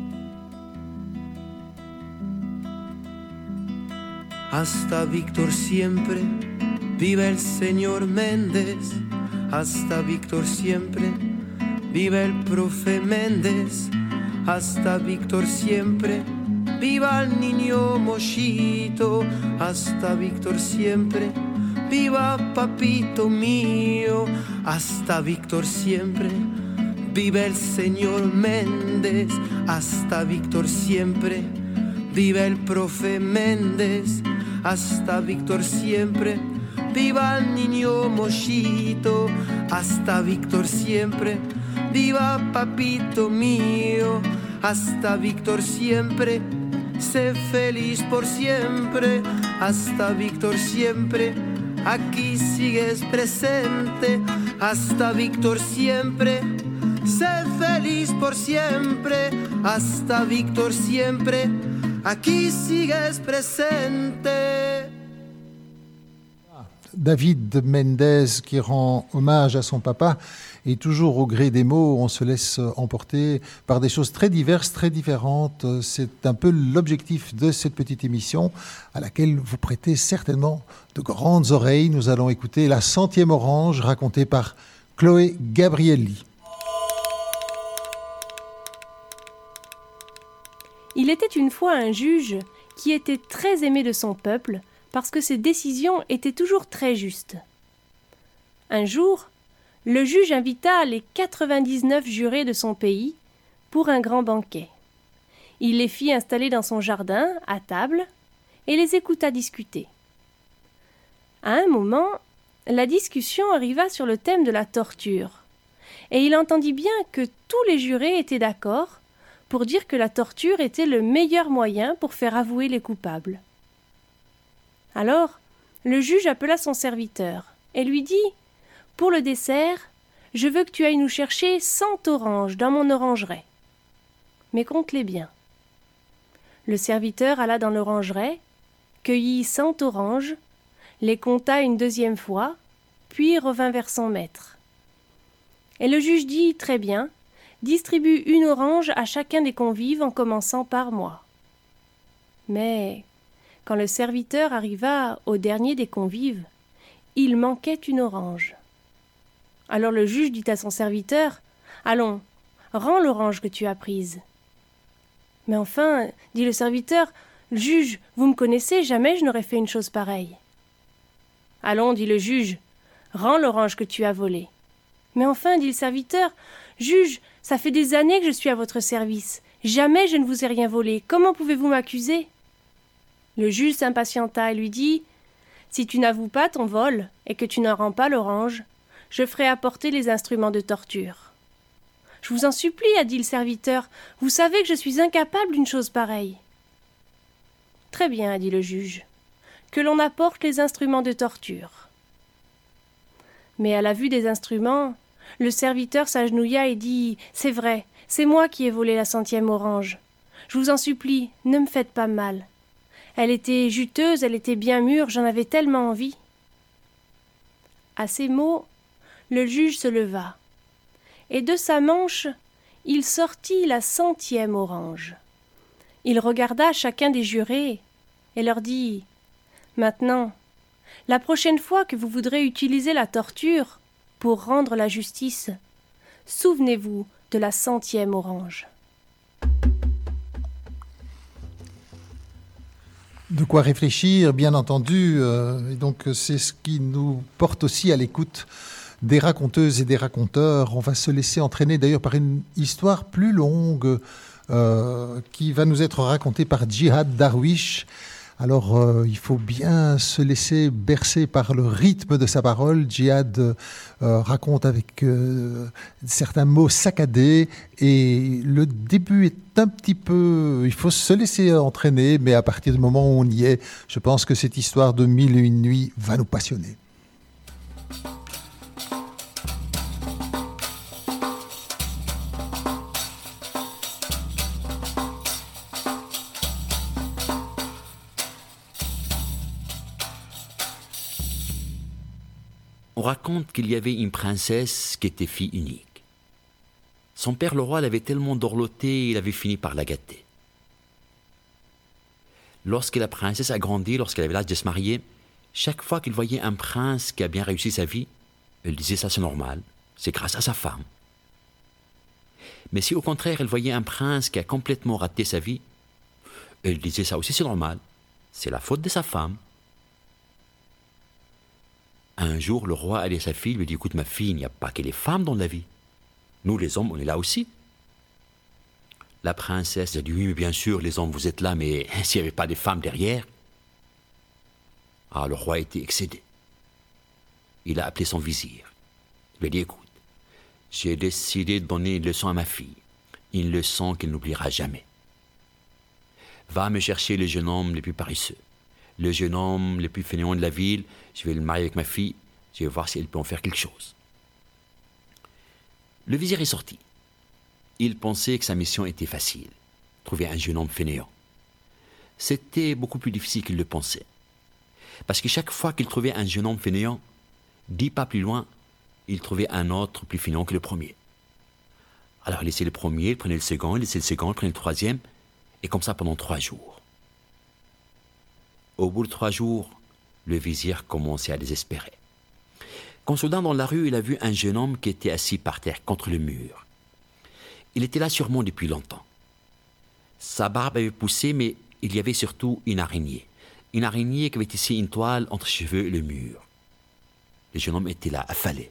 Hasta Víctor siempre, viva el señor Méndez. Hasta Víctor siempre, viva el profe Méndez. Hasta Víctor siempre, viva el niño Mochito. Hasta Víctor siempre, viva papito mío. Hasta Víctor siempre, viva el señor Méndez. Hasta Víctor siempre, viva el profe Méndez. Hasta Víctor siempre, viva el niño Mochito. Hasta Víctor siempre, viva papito mío. Hasta Víctor siempre, sé feliz por siempre. Hasta Víctor siempre, aquí sigues presente. Hasta Víctor siempre, sé feliz por siempre. Hasta Víctor siempre, aquí sigues presente. David Mendez qui rend hommage à son papa, et toujours au gré des mots, on se laisse emporter par des choses très diverses, très différentes. C'est un peu l'objectif de cette petite émission à laquelle vous prêtez certainement de grandes oreilles. Nous allons écouter La Centième Orange, racontée par Chloé Gabrielli. Il était une fois un juge qui était très aimé de son peuple parce que ses décisions étaient toujours très justes. Un jour, le juge invita les quatre-vingt-dix-neuf jurés de son pays pour un grand banquet. Il les fit installer dans son jardin, à table, et les écouta discuter. À un moment, la discussion arriva sur le thème de la torture, et il entendit bien que tous les jurés étaient d'accord pour dire que la torture était le meilleur moyen pour faire avouer les coupables. Alors, le juge appela son serviteur et lui dit « Pour le dessert, je veux que tu ailles nous chercher cent oranges dans mon orangeraie. Mais compte-les bien. » Le serviteur alla dans l'orangeraie, cueillit cent oranges, les compta une deuxième fois, puis revint vers son maître. Et le juge dit « Très bien, distribue une orange à chacun des convives en commençant par moi. » Mais quand le serviteur arriva au dernier des convives, il manquait une orange. Alors le juge dit à son serviteur « Allons, rends l'orange que tu as prise. » « Mais enfin, dit le serviteur, « Juge, vous me connaissez, jamais je n'aurais fait une chose pareille. » « Allons, dit le juge, « rends l'orange que tu as volée. » « Mais enfin, dit le serviteur, « Juge, ça fait des années que je suis à votre service. Jamais je ne vous ai rien volé. Comment pouvez-vous m'accuser ?» Le juge s'impatienta et lui dit « Si tu n'avoues pas ton vol et que tu n'en rends pas l'orange, je ferai apporter les instruments de torture. » « Je vous en supplie, a dit le serviteur, vous savez que je suis incapable d'une chose pareille. »« Très bien, a dit le juge, que l'on apporte les instruments de torture. » Mais à la vue des instruments, le serviteur s'agenouilla et dit « C'est vrai, c'est moi qui ai volé la centième orange. Je vous en supplie, ne me faites pas mal. Elle était juteuse, elle était bien mûre, j'en avais tellement envie. » À ces mots, le juge se leva, et de sa manche, il sortit la centième orange. Il regarda chacun des jurés, et leur dit « Maintenant, la prochaine fois que vous voudrez utiliser la torture pour rendre la justice, souvenez-vous de la centième orange. » De quoi réfléchir, bien entendu, euh, et donc c'est ce qui nous porte aussi à l'écoute des raconteuses et des raconteurs. On va se laisser entraîner d'ailleurs par une histoire plus longue euh, qui va nous être racontée par Djihad Darwish. Alors euh, il faut bien se laisser bercer par le rythme de sa parole. Djihad euh, raconte avec euh, certains mots saccadés et le début est un petit peu... Il faut se laisser entraîner, mais à partir du moment où on y est, je pense que cette histoire de Mille et une nuits va nous passionner. On raconte qu'il y avait une princesse qui était fille unique. Son père, le roi, l'avait tellement dorloté, il avait fini par la gâter. Lorsque la princesse a grandi, lorsqu'elle avait l'âge de se marier, chaque fois qu'il voyait un prince qui a bien réussi sa vie, elle disait ça c'est normal, c'est grâce à sa femme. Mais si au contraire elle voyait un prince qui a complètement raté sa vie, elle disait ça aussi c'est normal, c'est la faute de sa femme. Un jour, le roi allait à sa fille, lui dit « Écoute ma fille, il n'y a pas que les femmes dans la vie. Nous les hommes, on est là aussi. » La princesse a dit « Oui, mais bien sûr, les hommes, vous êtes là, mais s'il n'y avait pas des femmes derrière ?» Ah, le roi était excédé. Il a appelé son vizir. Il lui a dit « Écoute, j'ai décidé de donner une leçon à ma fille, une leçon qu'elle n'oubliera jamais. Va me chercher le jeune homme le plus paresseux, le jeune homme le plus fainéant de la ville, je vais le marier avec ma fille, je vais voir si elle peut en faire quelque chose. » Le vizir est sorti. Il pensait que sa mission était facile, trouver un jeune homme fainéant. C'était beaucoup plus difficile qu'il le pensait. Parce que chaque fois qu'il trouvait un jeune homme fainéant, dix pas plus loin, il trouvait un autre plus fainéant que le premier. Alors il laissait le premier, il prenait le second, il laissait le second, il prenait le troisième, et comme ça pendant trois jours. Au bout de trois jours, le vizir commençait à désespérer. Consolant dans la rue, il a vu un jeune homme qui était assis par terre contre le mur. Il était là sûrement depuis longtemps. Sa barbe avait poussé, mais il y avait surtout une araignée. Une araignée qui avait tissé une toile entre ses cheveux et le mur. Le jeune homme était là, affalé.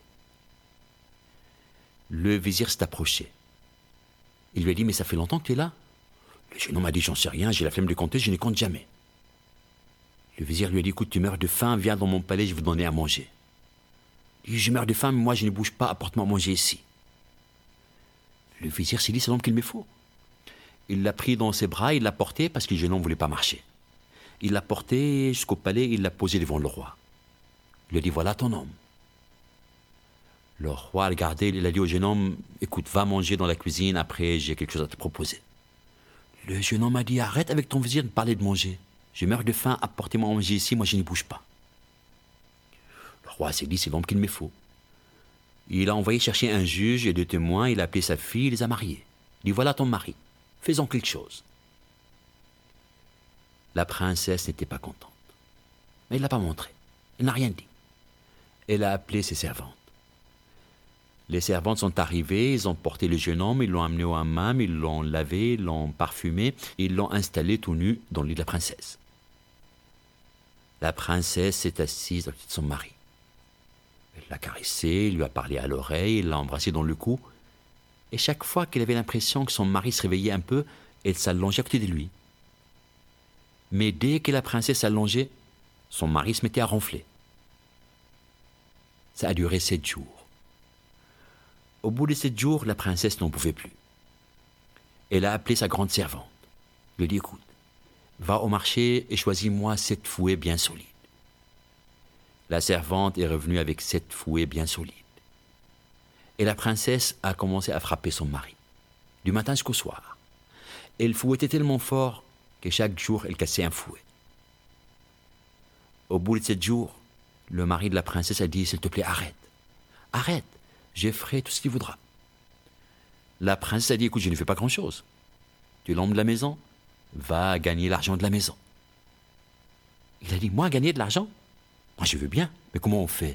Le vizir s'est approché. Il lui a dit « Mais ça fait longtemps que tu es là ?» Le jeune homme a dit « J'en sais rien, j'ai la flemme de compter, je ne compte jamais. » Le vizir lui a dit « Écoute, tu meurs de faim, viens dans mon palais, je vais te donner à manger. » Il dit « Je meurs de faim, mais moi je ne bouge pas, apporte-moi à manger ici. » Le vizir s'est dit « C'est l'homme qu'il me faut. » Il l'a pris dans ses bras, il l'a porté parce que le jeune homme ne voulait pas marcher. Il l'a porté jusqu'au palais, il l'a posé devant le roi. Il lui a dit « Voilà ton homme. » Le roi a regardé, il a dit au jeune homme « Écoute, va manger dans la cuisine, après j'ai quelque chose à te proposer. » Le jeune homme a dit « Arrête avec ton vizir de parler de manger. Je meurs de faim, apportez-moi à manger ici, moi je ne bouge pas. » Le roi s'est dit « C'est l'homme qu'il me faut. » Il a envoyé chercher un juge et deux témoins, il a appelé sa fille, il les a mariés. Il dit « Voilà ton mari, faisons quelque chose. » La princesse n'était pas contente. Mais elle ne l'a pas montré. Elle n'a rien dit. Elle a appelé ses servantes. Les servantes sont arrivées, ils ont porté le jeune homme, ils l'ont amené au hammam, ils l'ont lavé, ils l'ont parfumé, ils l'ont installé tout nu dans le lit de la princesse. La princesse s'est assise à côté de son mari. Elle l'a caressé, il lui a parlé à l'oreille, il l'a embrassé dans le cou. Et chaque fois qu'elle avait l'impression que son mari se réveillait un peu, elle s'allongeait à côté de lui. Mais dès que la princesse s'allongeait, son mari se mettait à ronfler. Ça a duré sept jours. Au bout de sept jours, la princesse n'en pouvait plus. Elle a appelé sa grande servante. Elle lui a dit, écoute, va au marché et choisis-moi sept fouets bien solides. La servante est revenue avec sept fouets bien solides. Et la princesse a commencé à frapper son mari, du matin jusqu'au soir. Et le fouet était tellement fort que chaque jour, elle cassait un fouet. Au bout de sept jours, le mari de la princesse a dit, s'il te plaît, arrête. Arrête. Je ferai tout ce qu'il voudra. La princesse a dit, écoute, je ne fais pas grand-chose. Tu es l'homme de la maison, va gagner l'argent de la maison. Il a dit, moi, gagner de l'argent? Moi, je veux bien, mais comment on fait?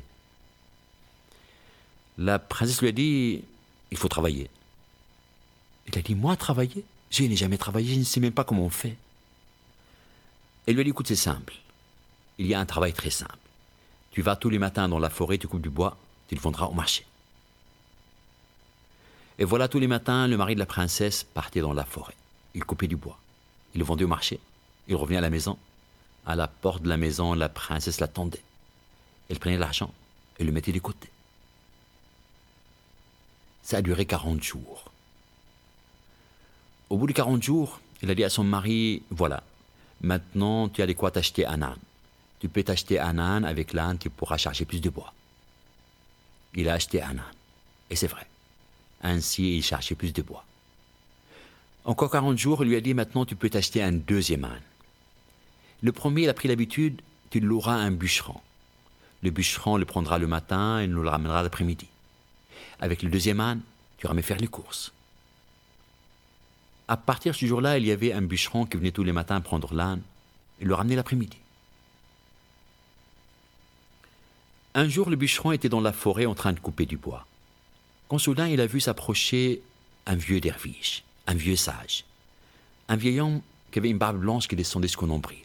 La princesse lui a dit, il faut travailler. Il a dit, moi, travailler? Je n'ai jamais travaillé, je ne sais même pas comment on fait. Elle lui a dit, écoute, c'est simple. Il y a un travail très simple. Tu vas tous les matins dans la forêt, tu coupes du bois, tu le vendras au marché. Et voilà, tous les matins, le mari de la princesse partait dans la forêt. Il coupait du bois. Il le vendait au marché. Il revenait à la maison. À la porte de la maison, la princesse l'attendait. Elle prenait l'argent et le mettait de côté. Ça a duré quarante jours. Au bout de quarante jours, il a dit à son mari, voilà, maintenant tu as de quoi t'acheter un âne. Tu peux t'acheter un âne, avec l'âne tu pourras charger plus de bois. Il a acheté un âne. Et c'est vrai. Ainsi, il chargeait plus de bois. Encore quarante jours, il lui a dit, maintenant tu peux t'acheter un deuxième âne. Le premier, il a pris l'habitude, tu loueras un bûcheron. Le bûcheron le prendra le matin et nous le ramènera l'après-midi. Avec le deuxième âne, tu iras me faire les courses. À partir de ce jour-là, il y avait un bûcheron qui venait tous les matins prendre l'âne et le ramener l'après-midi. Un jour, le bûcheron était dans la forêt en train de couper du bois. Quand soudain, il a vu s'approcher un vieux derviche, un vieux sage, un vieil homme qui avait une barbe blanche qui descendait jusqu'au nombril.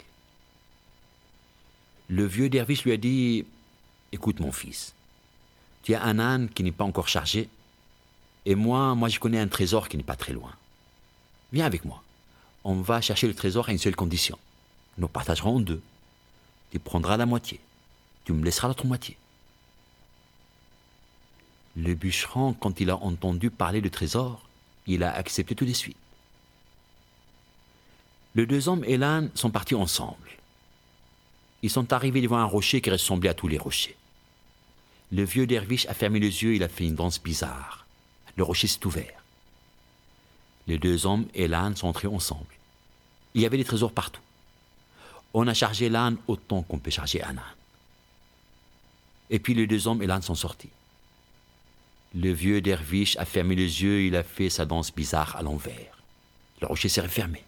Le vieux derviche lui a dit, « Écoute mon fils, tu as un âne qui n'est pas encore chargé, et moi, moi je connais un trésor qui n'est pas très loin. Viens avec moi, on va chercher le trésor à une seule condition. Nous partagerons en deux. Tu prendras la moitié, tu me laisseras l'autre moitié. » Le bûcheron, quand il a entendu parler du trésor, il a accepté tout de suite. Les deux hommes et l'âne sont partis ensemble. Ils sont arrivés devant un rocher qui ressemblait à tous les rochers. Le vieux derviche a fermé les yeux, il a fait une danse bizarre. Le rocher s'est ouvert. Les deux hommes et l'âne sont entrés ensemble. Il y avait des trésors partout. On a chargé l'âne autant qu'on peut charger un âne. Et puis les deux hommes et l'âne sont sortis. Le vieux derviche a fermé les yeux, il a fait sa danse bizarre à l'envers. Le rocher s'est refermé.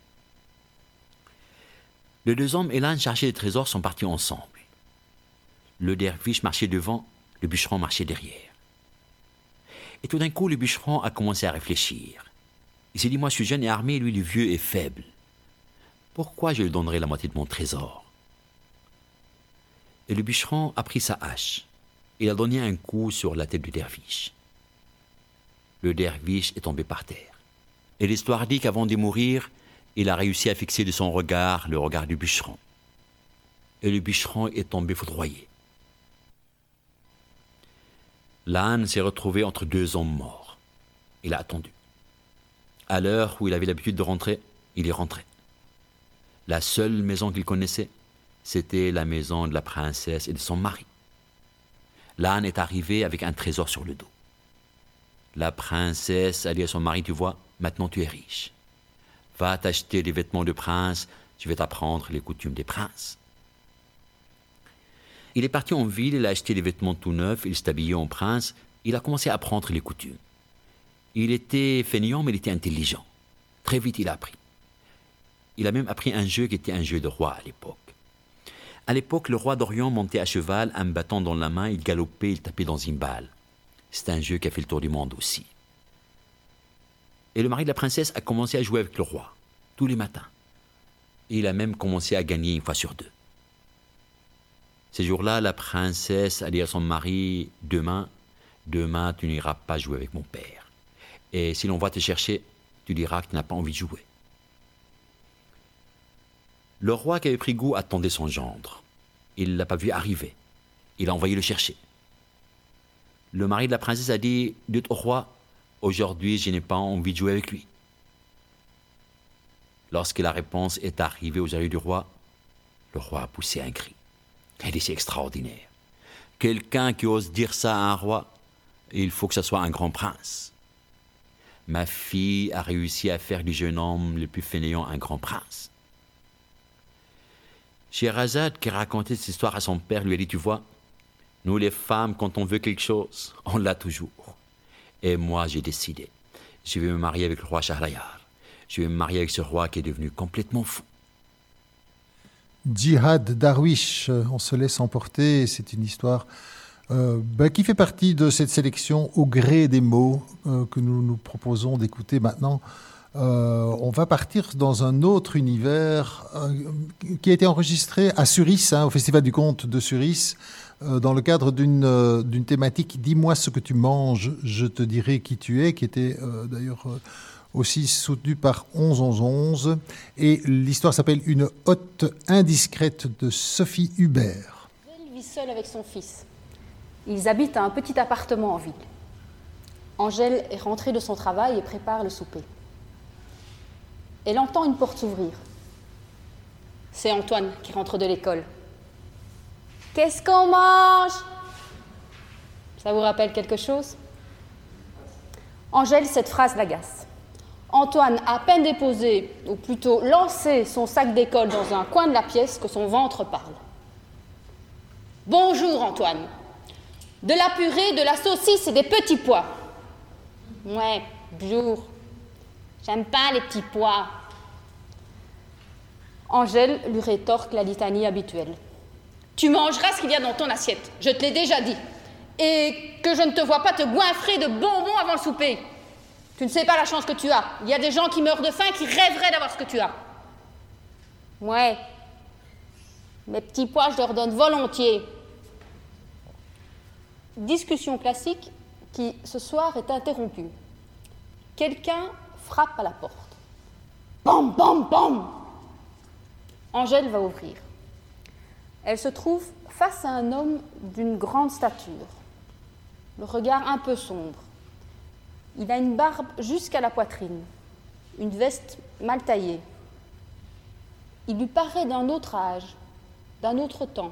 Les deux hommes et l'âne chargés des trésors sont partis ensemble. Le derviche marchait devant, le bûcheron marchait derrière. Et tout d'un coup, le bûcheron a commencé à réfléchir. Il s'est dit, moi je suis jeune et armé, lui le vieux est faible. Pourquoi je lui donnerai la moitié de mon trésor? Et le bûcheron a pris sa hache. Il a donné un coup sur la tête du derviche. Le derviche est tombé par terre. Et l'histoire dit qu'avant de mourir, il a réussi à fixer de son regard le regard du bûcheron. Et le bûcheron est tombé foudroyé. L'âne s'est retrouvé entre deux hommes morts. Il a attendu. À l'heure où il avait l'habitude de rentrer, il est rentré. La seule maison qu'il connaissait, c'était la maison de la princesse et de son mari. L'âne est arrivé avec un trésor sur le dos. La princesse a dit à son mari, tu vois, maintenant tu es riche. Va t'acheter des vêtements de prince, je vais t'apprendre les coutumes des princes. Il est parti en ville, il a acheté des vêtements tout neufs, il s'est habillé en prince, il a commencé à apprendre les coutumes. Il était feignant, mais il était intelligent. Très vite, il a appris. Il a même appris un jeu qui était un jeu de roi à l'époque. À l'époque, le roi d'Orient montait à cheval, un bâton dans la main, il galopait, il tapait dans une balle. C'est un jeu qui a fait le tour du monde aussi. Et le mari de la princesse a commencé à jouer avec le roi, tous les matins. Et il a même commencé à gagner une fois sur deux. Ces jours-là, la princesse a dit à son mari, « Demain, demain, tu n'iras pas jouer avec mon père. Et si l'on va te chercher, tu diras que tu n'as pas envie de jouer. » Le roi qui avait pris goût attendait son gendre. Il ne l'a pas vu arriver. Il a envoyé le chercher. Le mari de la princesse a dit, « Dites au roi, aujourd'hui, je n'ai pas envie de jouer avec lui. » Lorsque la réponse est arrivée aux oreilles du roi, le roi a poussé un cri. Elle est extraordinaire. Quelqu'un qui ose dire ça à un roi, il faut que ce soit un grand prince. Ma fille a réussi à faire du jeune homme le plus fainéant un grand prince. Scheherazade, qui racontait cette histoire à son père, lui a dit, tu vois, nous les femmes, quand on veut quelque chose, on l'a toujours. Et moi, j'ai décidé. Je vais me marier avec le roi Schahriar. Je vais me marier avec ce roi qui est devenu complètement fou. Djihad Darwish, on se laisse emporter. C'est une histoire euh, ben, qui fait partie de cette sélection Au gré des mots euh, que nous nous proposons d'écouter maintenant. Euh, on va partir dans un autre univers euh, qui a été enregistré à Suris, hein, au Festival du Conte de Suris, euh, dans le cadre d'une, euh, d'une thématique « Dis-moi ce que tu manges, je te dirai qui tu es », qui était euh, d'ailleurs euh, aussi soutenue par onze onze onze. Et l'histoire s'appelle « Une hôte indiscrète » de Sophie Hubert. Elle vit seule avec son fils. Ils habitent à un petit appartement en ville. Angèle est rentrée de son travail et prépare le souper. Elle entend une porte s'ouvrir. C'est Antoine qui rentre de l'école. « Qu'est-ce qu'on mange ?» Ça vous rappelle quelque chose ? Angèle, cette phrase l'agace. Antoine a à peine déposé, ou plutôt lancé son sac d'école dans un coin de la pièce que son ventre parle. « Bonjour Antoine. De la purée, de la saucisse et des petits pois. »« Ouais, bonjour. J'aime pas les petits pois. » Angèle lui rétorque la litanie habituelle. « Tu mangeras ce qu'il y a dans ton assiette, je te l'ai déjà dit. Et que je ne te vois pas te goinfrer de bonbons avant le souper. Tu ne sais pas la chance que tu as. Il y a des gens qui meurent de faim qui rêveraient d'avoir ce que tu as. »« Ouais, mes petits pois, je leur donne volontiers. » Discussion classique qui, ce soir, est interrompue. Quelqu'un frappe à la porte. Bam, bam, bam. Angèle va ouvrir. Elle se trouve face à un homme d'une grande stature, le regard un peu sombre. Il a une barbe jusqu'à la poitrine, une veste mal taillée. Il lui paraît d'un autre âge, d'un autre temps.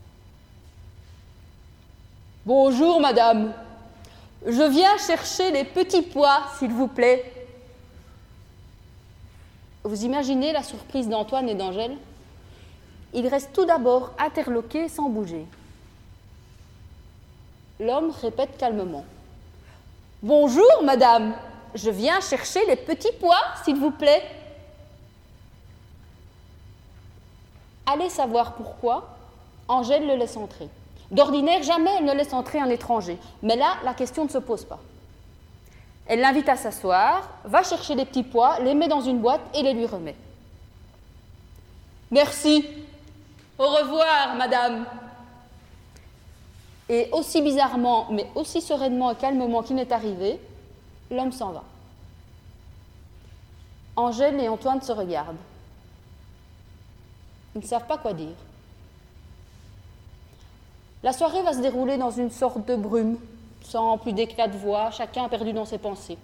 « Bonjour, madame. Je viens chercher les petits pois, s'il vous plaît. » Vous imaginez la surprise d'Antoine et d'Angèle ? Ils restent tout d'abord interloqués sans bouger. L'homme répète calmement. « Bonjour, madame. Je viens chercher les petits pois, s'il vous plaît. » Allez savoir pourquoi, Angèle le laisse entrer. D'ordinaire, jamais elle ne laisse entrer un étranger. Mais là, la question ne se pose pas. Elle l'invite à s'asseoir, va chercher les petits pois, les met dans une boîte et les lui remet. « Merci. Au revoir, madame. » Et aussi bizarrement, mais aussi sereinement et calmement qu'il n'est arrivé, l'homme s'en va. Angèle et Antoine se regardent. Ils ne savent pas quoi dire. La soirée va se dérouler dans une sorte de brume, sans plus d'éclat de voix, chacun perdu dans ses pensées.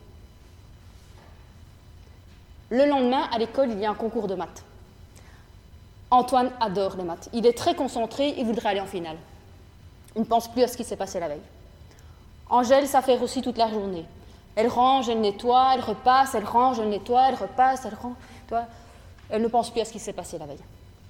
Le lendemain, à l'école, il y a un concours de maths. Antoine adore les maths. Il est très concentré, il voudrait aller en finale. Il ne pense plus à ce qui s'est passé la veille. Angèle s'affaire aussi toute la journée. Elle range, elle nettoie, elle repasse, elle range, elle nettoie, elle repasse, elle range. Toi, elle ne pense plus à ce qui s'est passé la veille.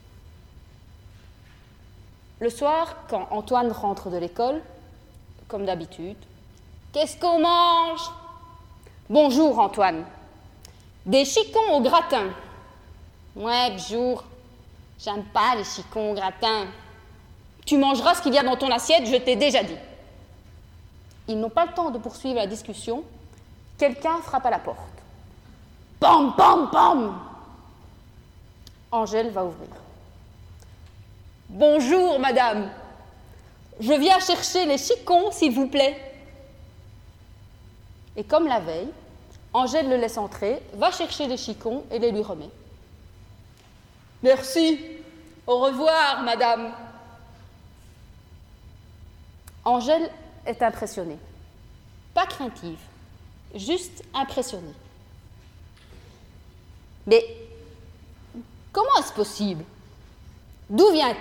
Le soir, quand Antoine rentre de l'école, comme d'habitude, « Qu'est-ce qu'on mange ?»« Bonjour, Antoine. Des chicons au gratin. »« Ouais, bonjour. J'aime pas les chicons au gratin. »« Tu mangeras ce qu'il y a dans ton assiette, je t'ai déjà dit. » Ils n'ont pas le temps de poursuivre la discussion. Quelqu'un frappe à la porte. « Pam, pam, pam !» Angèle va ouvrir. « Bonjour, madame. Je viens chercher les chicons, s'il vous plaît. » Et comme la veille, Angèle le laisse entrer, va chercher les chicons et les lui remet. « Merci. Au revoir, madame. » Angèle est impressionnée. Pas craintive, juste impressionnée. Mais comment est-ce possible ? D'où vient-il ?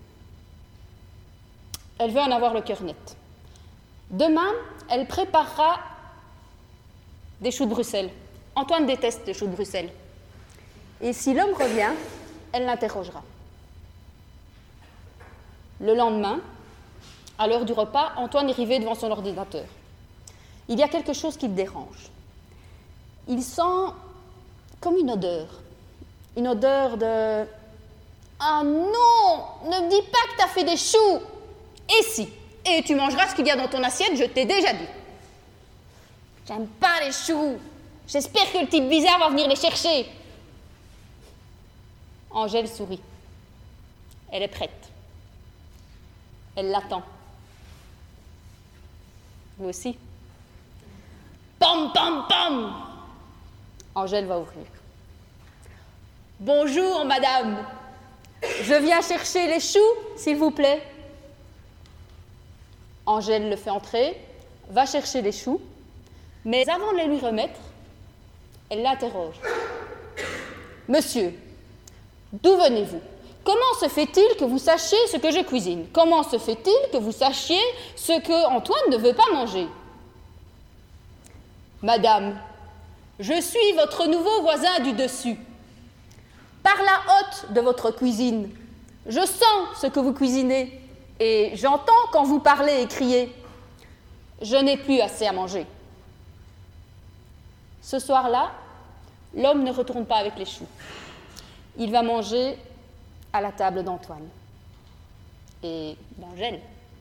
Elle veut en avoir le cœur net. Demain, elle préparera des choux de Bruxelles. Antoine déteste les choux de Bruxelles. Et si l'homme revient, elle l'interrogera. Le lendemain, à l'heure du repas, Antoine est rivé devant son ordinateur. Il y a quelque chose qui le dérange. Il sent comme une odeur, une odeur de Ah non, ne me dis pas que t'as fait des choux. Et si, et tu mangeras ce qu'il y a dans ton assiette, je t'ai déjà dit. J'aime pas les choux. J'espère que le type bizarre va venir les chercher. Angèle sourit. Elle est prête. Elle l'attend. Vous aussi. Pam, pam, pam. Angèle va ouvrir. Bonjour, madame. Je viens chercher les choux, s'il vous plaît. Angèle le fait entrer, va chercher les choux, mais avant de les lui remettre, elle l'interroge. Monsieur, d'où venez-vous? Comment se fait-il que vous sachiez ce que je cuisine? Comment se fait-il que vous sachiez ce que Antoine ne veut pas manger? Madame, je suis votre nouveau voisin du dessus. Par la hotte de votre cuisine, je sens ce que vous cuisinez et j'entends quand vous parlez et criez. Je n'ai plus assez à manger. Ce soir-là, l'homme ne retourne pas avec les choux. Il va manger à la table d'Antoine et d'Angèle.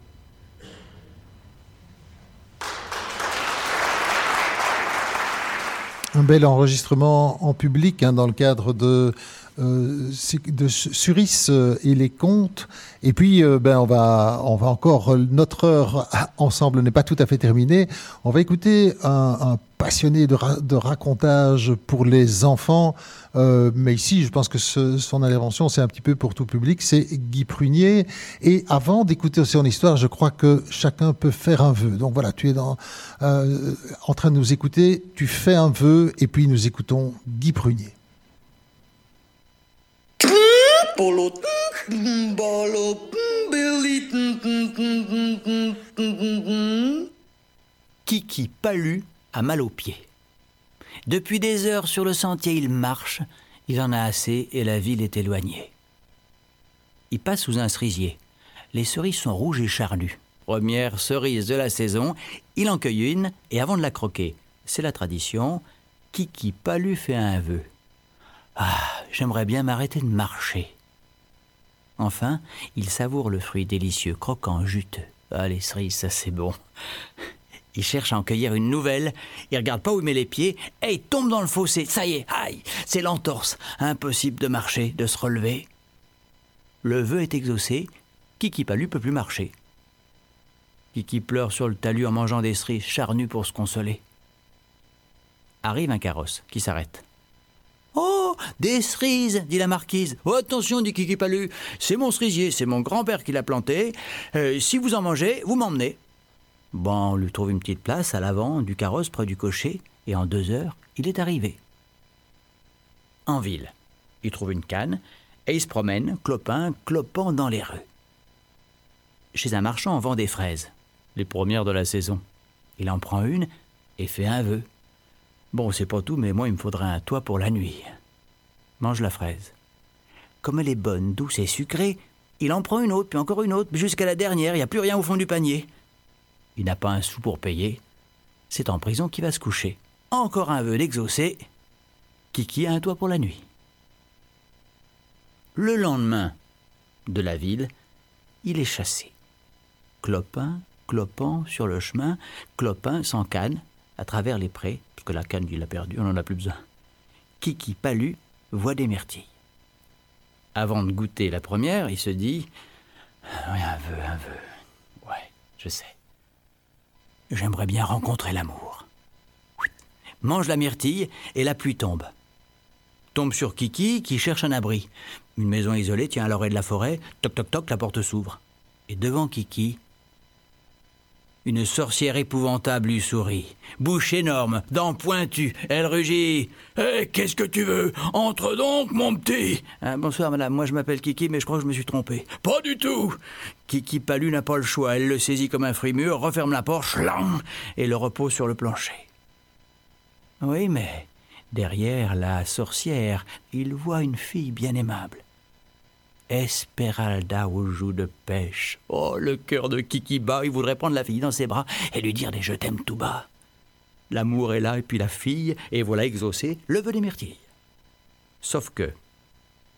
Un bel enregistrement en public hein, dans le cadre de, euh, de Suris et les contes. Et puis, euh, ben, on va, on va encore, notre heure ensemble n'est pas tout à fait terminée. On va écouter un, un passionné de, ra- de racontage pour les enfants. Euh, mais ici, je pense que ce, son intervention, c'est un petit peu pour tout public. C'est Guy Prunier. Et avant d'écouter son histoire, je crois que chacun peut faire un vœu. Donc voilà, tu es dans, euh, en train de nous écouter. Tu fais un vœu et puis nous écoutons Guy Prunier. Kiki Palu a mal aux pieds. Depuis des heures sur le sentier, il marche, il en a assez et la ville est éloignée. Il passe sous un cerisier. Les cerises sont rouges et charnues. Première cerise de la saison, il en cueille une et avant de la croquer, c'est la tradition, Kiki Palu fait un vœu. Ah, j'aimerais bien m'arrêter de marcher. Enfin, il savoure le fruit délicieux, croquant, juteux. Ah, les cerises, ça c'est bon. Il cherche à en cueillir une nouvelle, il regarde pas où il met les pieds, et il tombe dans le fossé. Ça y est, aïe, c'est l'entorse. Impossible de marcher, de se relever. Le vœu est exaucé, Kiki Palu peut plus marcher. Kiki pleure sur le talus en mangeant des cerises charnues pour se consoler. Arrive un carrosse qui s'arrête. « Oh, des cerises !» dit la marquise. « Oh, attention !» dit Kiki Palu. « C'est mon cerisier, c'est mon grand-père qui l'a planté. Euh, si vous en mangez, vous m'emmenez. » Bon, on lui trouve une petite place à l'avant du carrosse près du cocher, et en deux heures, il est arrivé. En ville, il trouve une canne, et il se promène, clopin, clopant dans les rues. Chez un marchand, on vend des fraises, les premières de la saison. Il en prend une et fait un vœu. Bon, c'est pas tout, mais moi, il me faudrait un toit pour la nuit. Mange la fraise. Comme elle est bonne, douce et sucrée, il en prend une autre, puis encore une autre, puis jusqu'à la dernière, il n'y a plus rien au fond du panier. Il n'a pas un sou pour payer. C'est en prison qu'il va se coucher. Encore un vœu d'exaucé. Kiki a un toit pour la nuit. Le lendemain de la ville, il est chassé. Clopin, clopant sur le chemin, clopin sans canne, à travers les prés, parce que la canne, il l'a perdue, on n'en a plus besoin. Kiki Palu voit des myrtilles. Avant de goûter la première, il se dit « Oui, un vœu, un vœu. Ouais, je sais. J'aimerais bien rencontrer l'amour. » Mange la myrtille et la pluie tombe. Tombe sur Kiki qui cherche un abri. Une maison isolée tient à l'orée de la forêt. Toc, toc, toc, la porte s'ouvre. Et devant Kiki, une sorcière épouvantable lui sourit. Bouche énorme, dents pointues, elle rugit. « Eh, qu'est-ce que tu veux? Entre donc, mon petit !»« Ah, bonsoir, madame, moi je m'appelle Kiki, mais je crois que je me suis trompé. »« Pas du tout !» Kiki Palu n'a pas le choix, elle le saisit comme un fruit mûr, referme la porte, chlang, et le repose sur le plancher. Oui, mais derrière la sorcière, il voit une fille bien aimable. Esmeralda aux joues de pêche. Oh, le cœur de Kiki bat, il voudrait prendre la fille dans ses bras et lui dire des je t'aime tout bas. L'amour est là, et puis la fille, et voilà exaucé le vœu des myrtilles. Sauf que,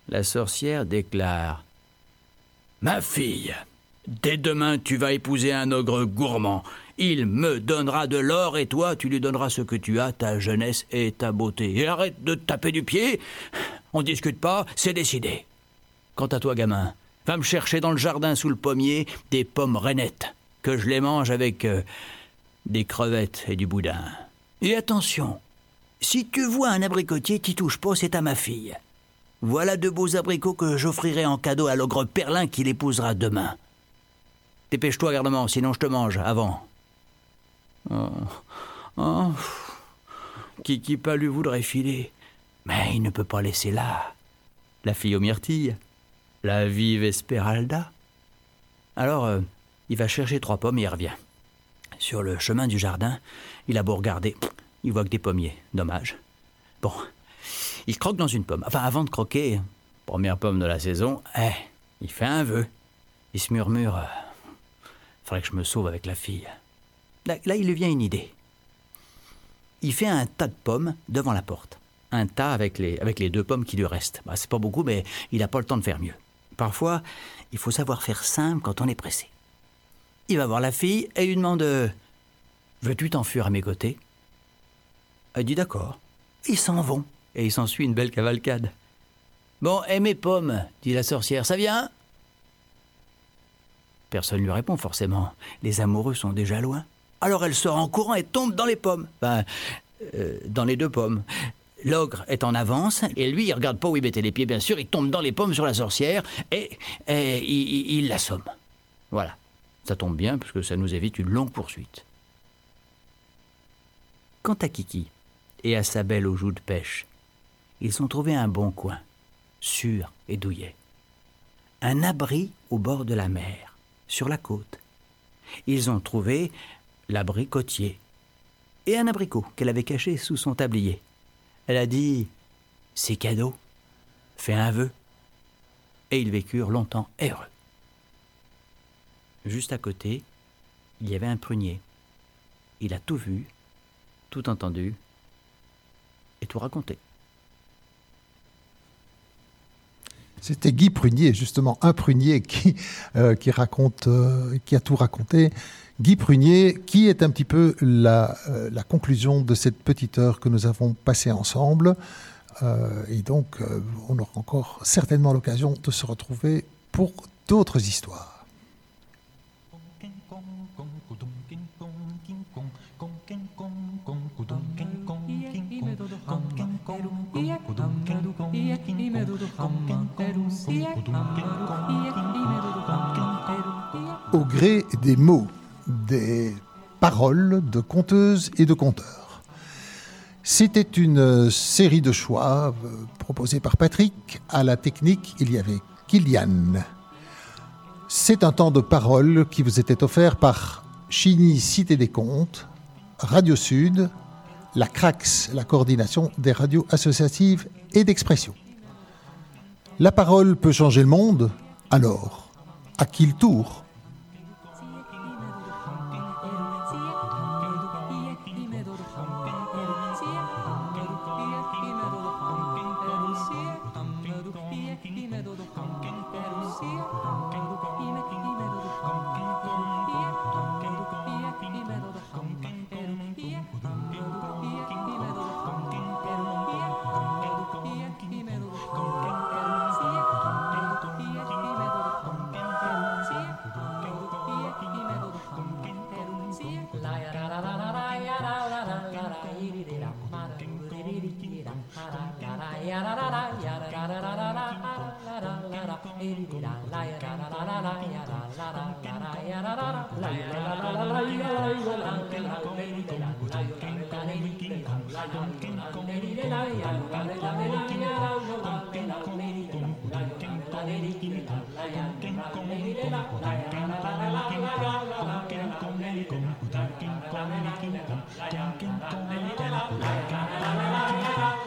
La sorcière déclare « Ma fille, dès demain tu vas épouser un ogre gourmand. Il me donnera de l'or et toi tu lui donneras ce que tu as, ta jeunesse et ta beauté. Et arrête de te taper du pied, on discute pas, c'est décidé. Quant à toi gamin, va me chercher dans le jardin sous le pommier des pommes rainettes, que je les mange avec euh, des crevettes et du boudin. Et attention, si tu vois un abricotier, t'y touches pas, c'est à ma fille. Voilà de beaux abricots que j'offrirai en cadeau à l'ogre Perlin qui l'épousera demain. Dépêche-toi, gardement, sinon je te mange avant. Oh, oh. Kiki Palu voudrait filer, mais il ne peut pas laisser là la fille aux myrtilles, la vive Esmeralda. Alors, euh, il va chercher trois pommes et il revient. Sur le chemin du jardin, il a beau regarder, il voit que des pommiers, dommage. Bon, il croque dans une pomme. Enfin, avant de croquer, première pomme de la saison, eh, il fait un vœu. Il se murmure, euh, faudrait que je me sauve avec la fille. Là, là, il lui vient une idée. Il fait un tas de pommes devant la porte. Un tas avec les, avec les deux pommes qui lui restent. Bah, c'est pas beaucoup, mais il n'a pas le temps de faire mieux. Parfois, il faut savoir faire simple quand on est pressé. Il va voir la fille et lui demande euh, « Veux-tu t'enfuir à mes côtés ?» Elle dit « D'accord ». Ils s'en vont et il s'ensuit une belle cavalcade. « Bon, et mes pommes ?» dit la sorcière, « ça vient ?» Personne ne lui répond forcément. Les amoureux sont déjà loin. Alors elle sort en courant et tombe dans les pommes. Enfin, euh, dans les deux pommes. L'ogre est en avance, et lui, il regarde pas où il mettait les pieds, bien sûr, il tombe dans les pommes sur la sorcière, et, et il, il, il l'assomme. Voilà. Ça tombe bien, parce que ça nous évite une longue poursuite. Quant à Kiki, et à sa belle aux joues de pêche, ils ont trouvé un bon coin, sûr et douillet. Un abri au bord de la mer, sur la côte. Ils ont trouvé l'abricotier et un abricot qu'elle avait caché sous son tablier. Elle a dit « C'est cadeau, fais un vœu ». Et ils vécurent longtemps heureux. Juste à côté, il y avait un prunier. Il a tout vu, tout entendu et tout raconté. C'était Guy Prunier, justement, un prunier qui, euh, qui, raconte, euh, qui a tout raconté. Guy Prunier, qui est un petit peu la, euh, la conclusion de cette petite heure que nous avons passée ensemble. Euh, et donc, euh, on aura encore certainement l'occasion de se retrouver pour d'autres histoires. Au gré des mots, des paroles de conteuses et de conteurs. C'était une série de choix euh, proposés par Patrick. À la technique, il y avait Kylian. C'est un temps de parole qui vous était offert par Chigny Cité des Contes, Radio Sud, la C R A X, la coordination des radios associatives et d'expression. La parole peut changer le monde, alors, à qui le tour ? La